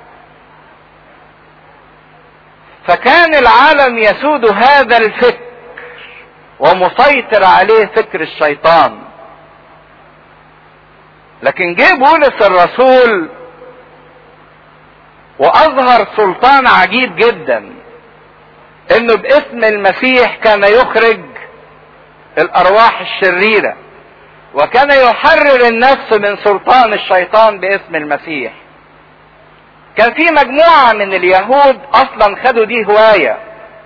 فكان العالم يسود هذا الفكر ومسيطر عليه فكر الشيطان. لكن جه بولس الرسول واظهر سلطان عجيب جدا، انه باسم المسيح كان يخرج الارواح الشريرة، وكان يحرر النفس من سلطان الشيطان باسم المسيح. كان في مجموعة من اليهود اصلا خدوا دي هواية،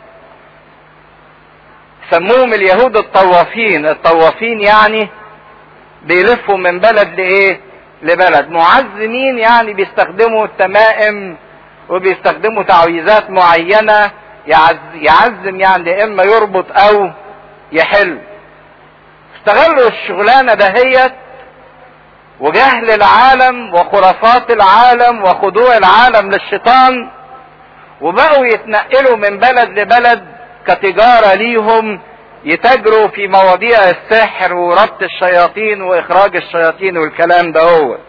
سموهم اليهود الطوافين. الطوافين يعني بيلفوا من بلد لايه؟ لبلد. معزمين يعني بيستخدموا التمائم وبيستخدموا تعويذات معينة. يعزم يعني اما يربط او يحل. استغلوا الشغلانة دهيت وجهل العالم وخرافات العالم وخضوع العالم للشيطان، وبقوا يتنقلوا من بلد لبلد كتجارة ليهم، يتاجروا في مواضيع السحر وربط الشياطين واخراج الشياطين والكلام دهوت.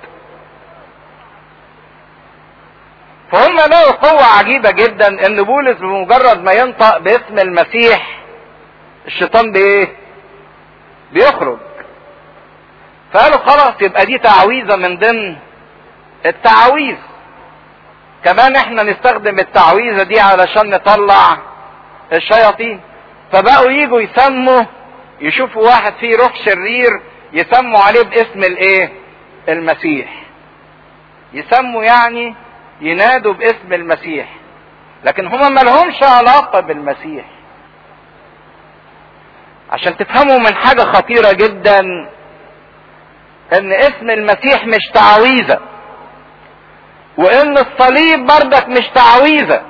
فهم لقوا قوة عجيبة جدا، ان بولس بمجرد ما ينطق باسم المسيح الشيطان بايه؟ بيخرج. فقالوا خلاص يبقى دي تعويذة من ضمن التعويذ، كمان احنا نستخدم التعويذة دي علشان نطلع الشياطين. فبقوا يجوا يسموا، يشوفوا واحد فيه روح شرير يسموا عليه باسم الايه؟ المسيح. يسموا يعني ينادوا باسم المسيح، لكن هما ما لهمش علاقة بالمسيح. عشان تفهموا من حاجة خطيرة جدا، ان اسم المسيح مش تعويذة، وان الصليب بردك مش تعويذة.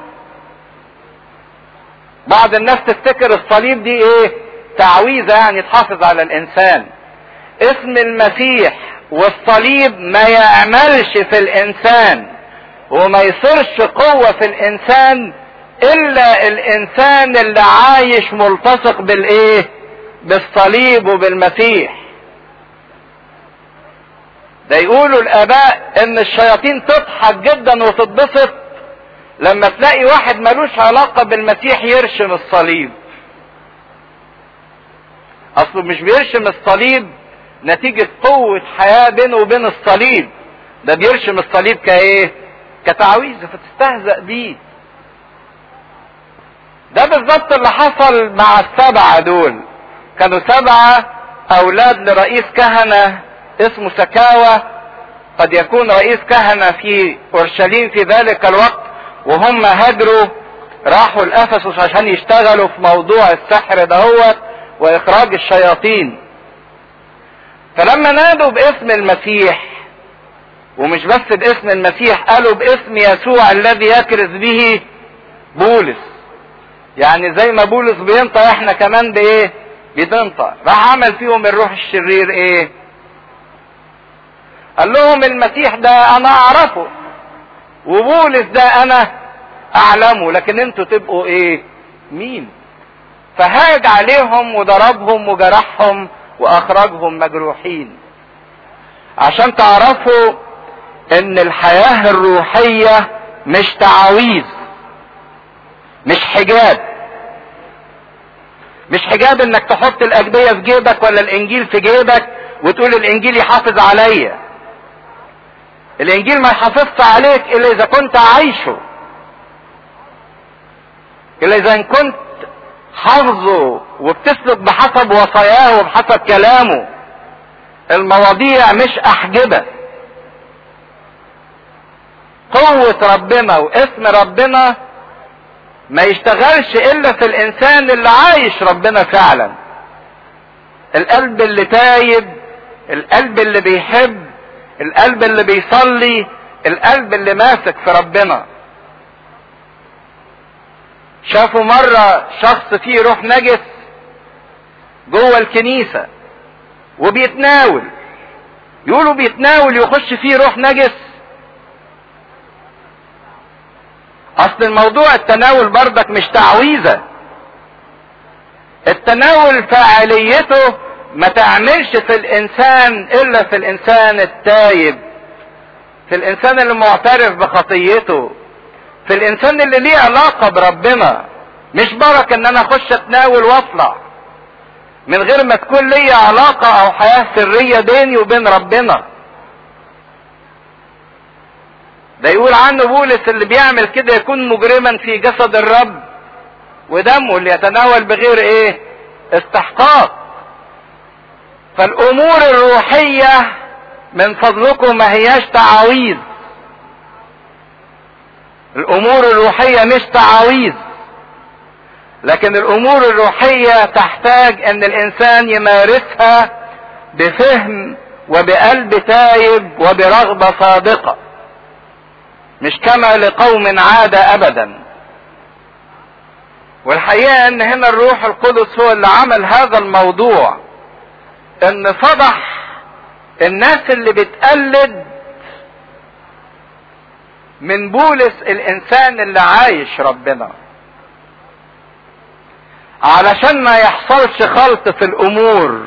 بعض الناس تفتكر الصليب دي ايه؟ تعويذة يعني تحافظ على الانسان. اسم المسيح والصليب ما يعملش في الانسان وما يصيرش قوة في الانسان الا الانسان اللي عايش ملتصق بالايه؟ بالصليب وبالمسيح. ده يقولوا الاباء ان الشياطين تضحك جدا وتتبسط لما تلاقي واحد ملوش علاقة بالمسيح يرشم الصليب. اصله مش بيرشم الصليب نتيجة قوة حياة بينه وبين الصليب، ده بيرشم الصليب كايه؟ كتعويذ، فتستهزأ بيه. ده بالظبط اللي حصل مع السبعة دول. كانوا سبعة اولاد لرئيس كهنة اسمه سكاوى، قد يكون رئيس كهنة في اورشليم في ذلك الوقت، وهم هاجروا راحوا لأفسس عشان يشتغلوا في موضوع السحر دهوت واخراج الشياطين. فلما نادوا باسم المسيح، ومش بس باسم المسيح، قالوا باسم يسوع الذي يكرز به بولس. يعني زي ما بولس بينطق احنا كمان بايه؟ بننطق. راح عمل فيهم الروح الشرير ايه؟ قال لهم المسيح ده انا اعرفه، وبولس ده انا اعلمه، لكن انتوا تبقوا ايه؟ مين؟ فهاج عليهم وضربهم وجرحهم واخرجهم مجروحين. عشان تعرفوا ان الحياة الروحية مش تعاويذ، مش حجاب. مش حجاب انك تحط الاجبية في جيبك ولا الانجيل في جيبك وتقول الانجيل يحافظ عليا. الانجيل ما يحافظش عليك الا اذا كنت عايشه، الا اذا كنت حافظه وبتسلك بحسب وصاياه وبحسب كلامه. المواضيع مش احجبة. قوة ربنا واسم ربنا ما يشتغلش الا في الانسان اللي عايش ربنا فعلا. القلب اللي تايب، القلب اللي بيحب، القلب اللي بيصلي، القلب اللي ماسك في ربنا. شافوا مرة شخص فيه روح نجس جوه الكنيسة وبيتناول، يقولوا بيتناول يخش فيه روح نجس. اصل الموضوع التناول برضك مش تعويذة. التناول فاعليته ما تعملش في الانسان الا في الانسان التايب، في الانسان اللي معترف بخطيته، في الانسان اللي ليه علاقة بربنا. مش بركة ان انا اخش اتناول واطلع من غير ما تكون لي علاقة او حياة سرية بيني وبين ربنا. ده يقول عنه بولس اللي بيعمل كده يكون مجرما في جسد الرب ودمه، اللي يتناول بغير ايه؟ استحقاق. فالامور الروحية من فضلكم ما هياش تعاويذ. الامور الروحية مش تعاويذ، لكن الامور الروحية تحتاج ان الانسان يمارسها بفهم وبقلب تايب وبرغبة صادقة، مش كما لقوم عادة ابدا. والحقيقة ان هنا الروح القدس هو اللي عمل هذا الموضوع، ان فضح الناس اللي بتقلد من بولس الانسان اللي عايش ربنا، علشان ما يحصلش خلط في الامور.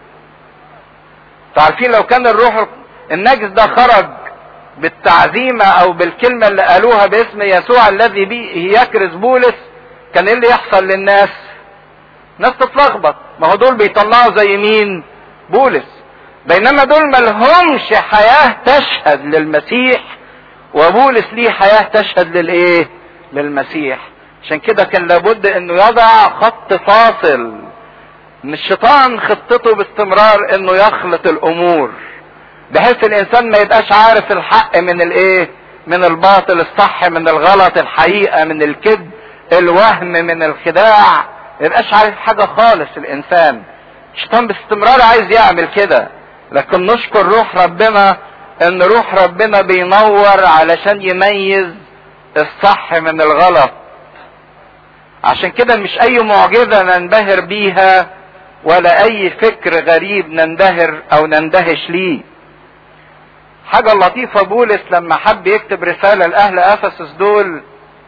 تعرفين لو كان الروح النجس ده خرج بالتعزيمة او بالكلمة اللي قالوها باسم يسوع الذي به يكرز بولس، كان ايه اللي يحصل للناس؟ ناس تتلخبط. ما هو دول بيطلعوا زي مين؟ بولس. بينما دول ملهمش حياة تشهد للمسيح، وبولس ليه حياة تشهد للايه؟ للمسيح. عشان كده كان لابد انه يضع خط فاصل. ان الشيطان خطته باستمرار انه يخلط الامور، بحيث الانسان ما يبقاش عارف الحق من الايه؟ من الباطل، الصح من الغلط، الحقيقة من الكذب، الوهم من الخداع. ما يبقاش عارف حاجة خالص الانسان. الشيطان باستمرار عايز يعمل كده، لكن نشكر روح ربنا ان روح ربنا بينور علشان يميز الصح من الغلط. عشان كده مش اي معجزة ننبهر بيها ولا اي فكر غريب ننبهر او نندهش ليه. حاجة لطيفة، بولس لما حب يكتب رسالة لأهل أفسس دول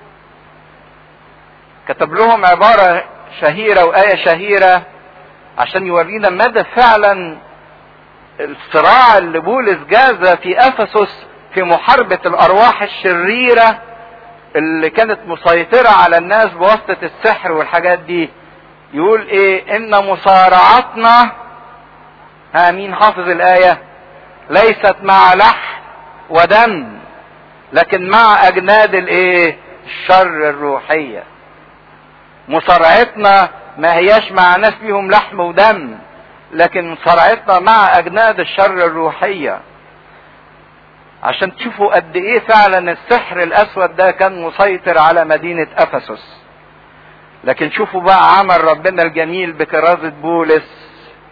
كتب لهم عبارة شهيرة وآية شهيرة عشان يورينا مدى فعلا الصراع اللي بولس جاز في افسس في محاربة الارواح الشريرة اللي كانت مسيطرة على الناس بواسطة السحر والحاجات دي. يقول ايه؟ ان مصارعتنا، ها مين حافظ الاية؟ ليست مع لحم ودم لكن مع اجناد الايه؟ الشر الروحية. مصارعتنا ما هياش مع ناس فيهم لحم ودم، لكن مصارعتنا مع اجناد الشر الروحية. عشان تشوفوا قد ايه فعلا السحر الاسود ده كان مسيطر على مدينة افسس. لكن شوفوا بقى عمل ربنا الجميل بكرازة بولس،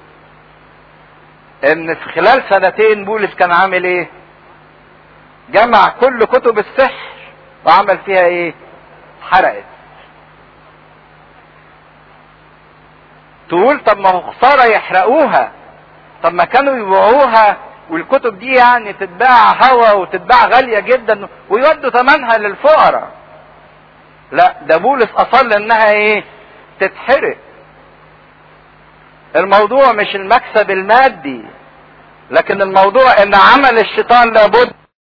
ان في خلال سنتين بولس كان عامل ايه؟ جمع كل كتب السحر وعمل فيها ايه؟ حرقت. تقول طب ما هو خسارة يحرقوها، طب ما كانوا يبيعوها والكتب دي يعني تتباع هوا وتتباع غالية جدا ويودوا ثمنها للفقراء. لا، ده بولس اصل انها ايه؟ تتحرق. الموضوع مش المكسب المادي، لكن الموضوع ان عمل الشيطان لابد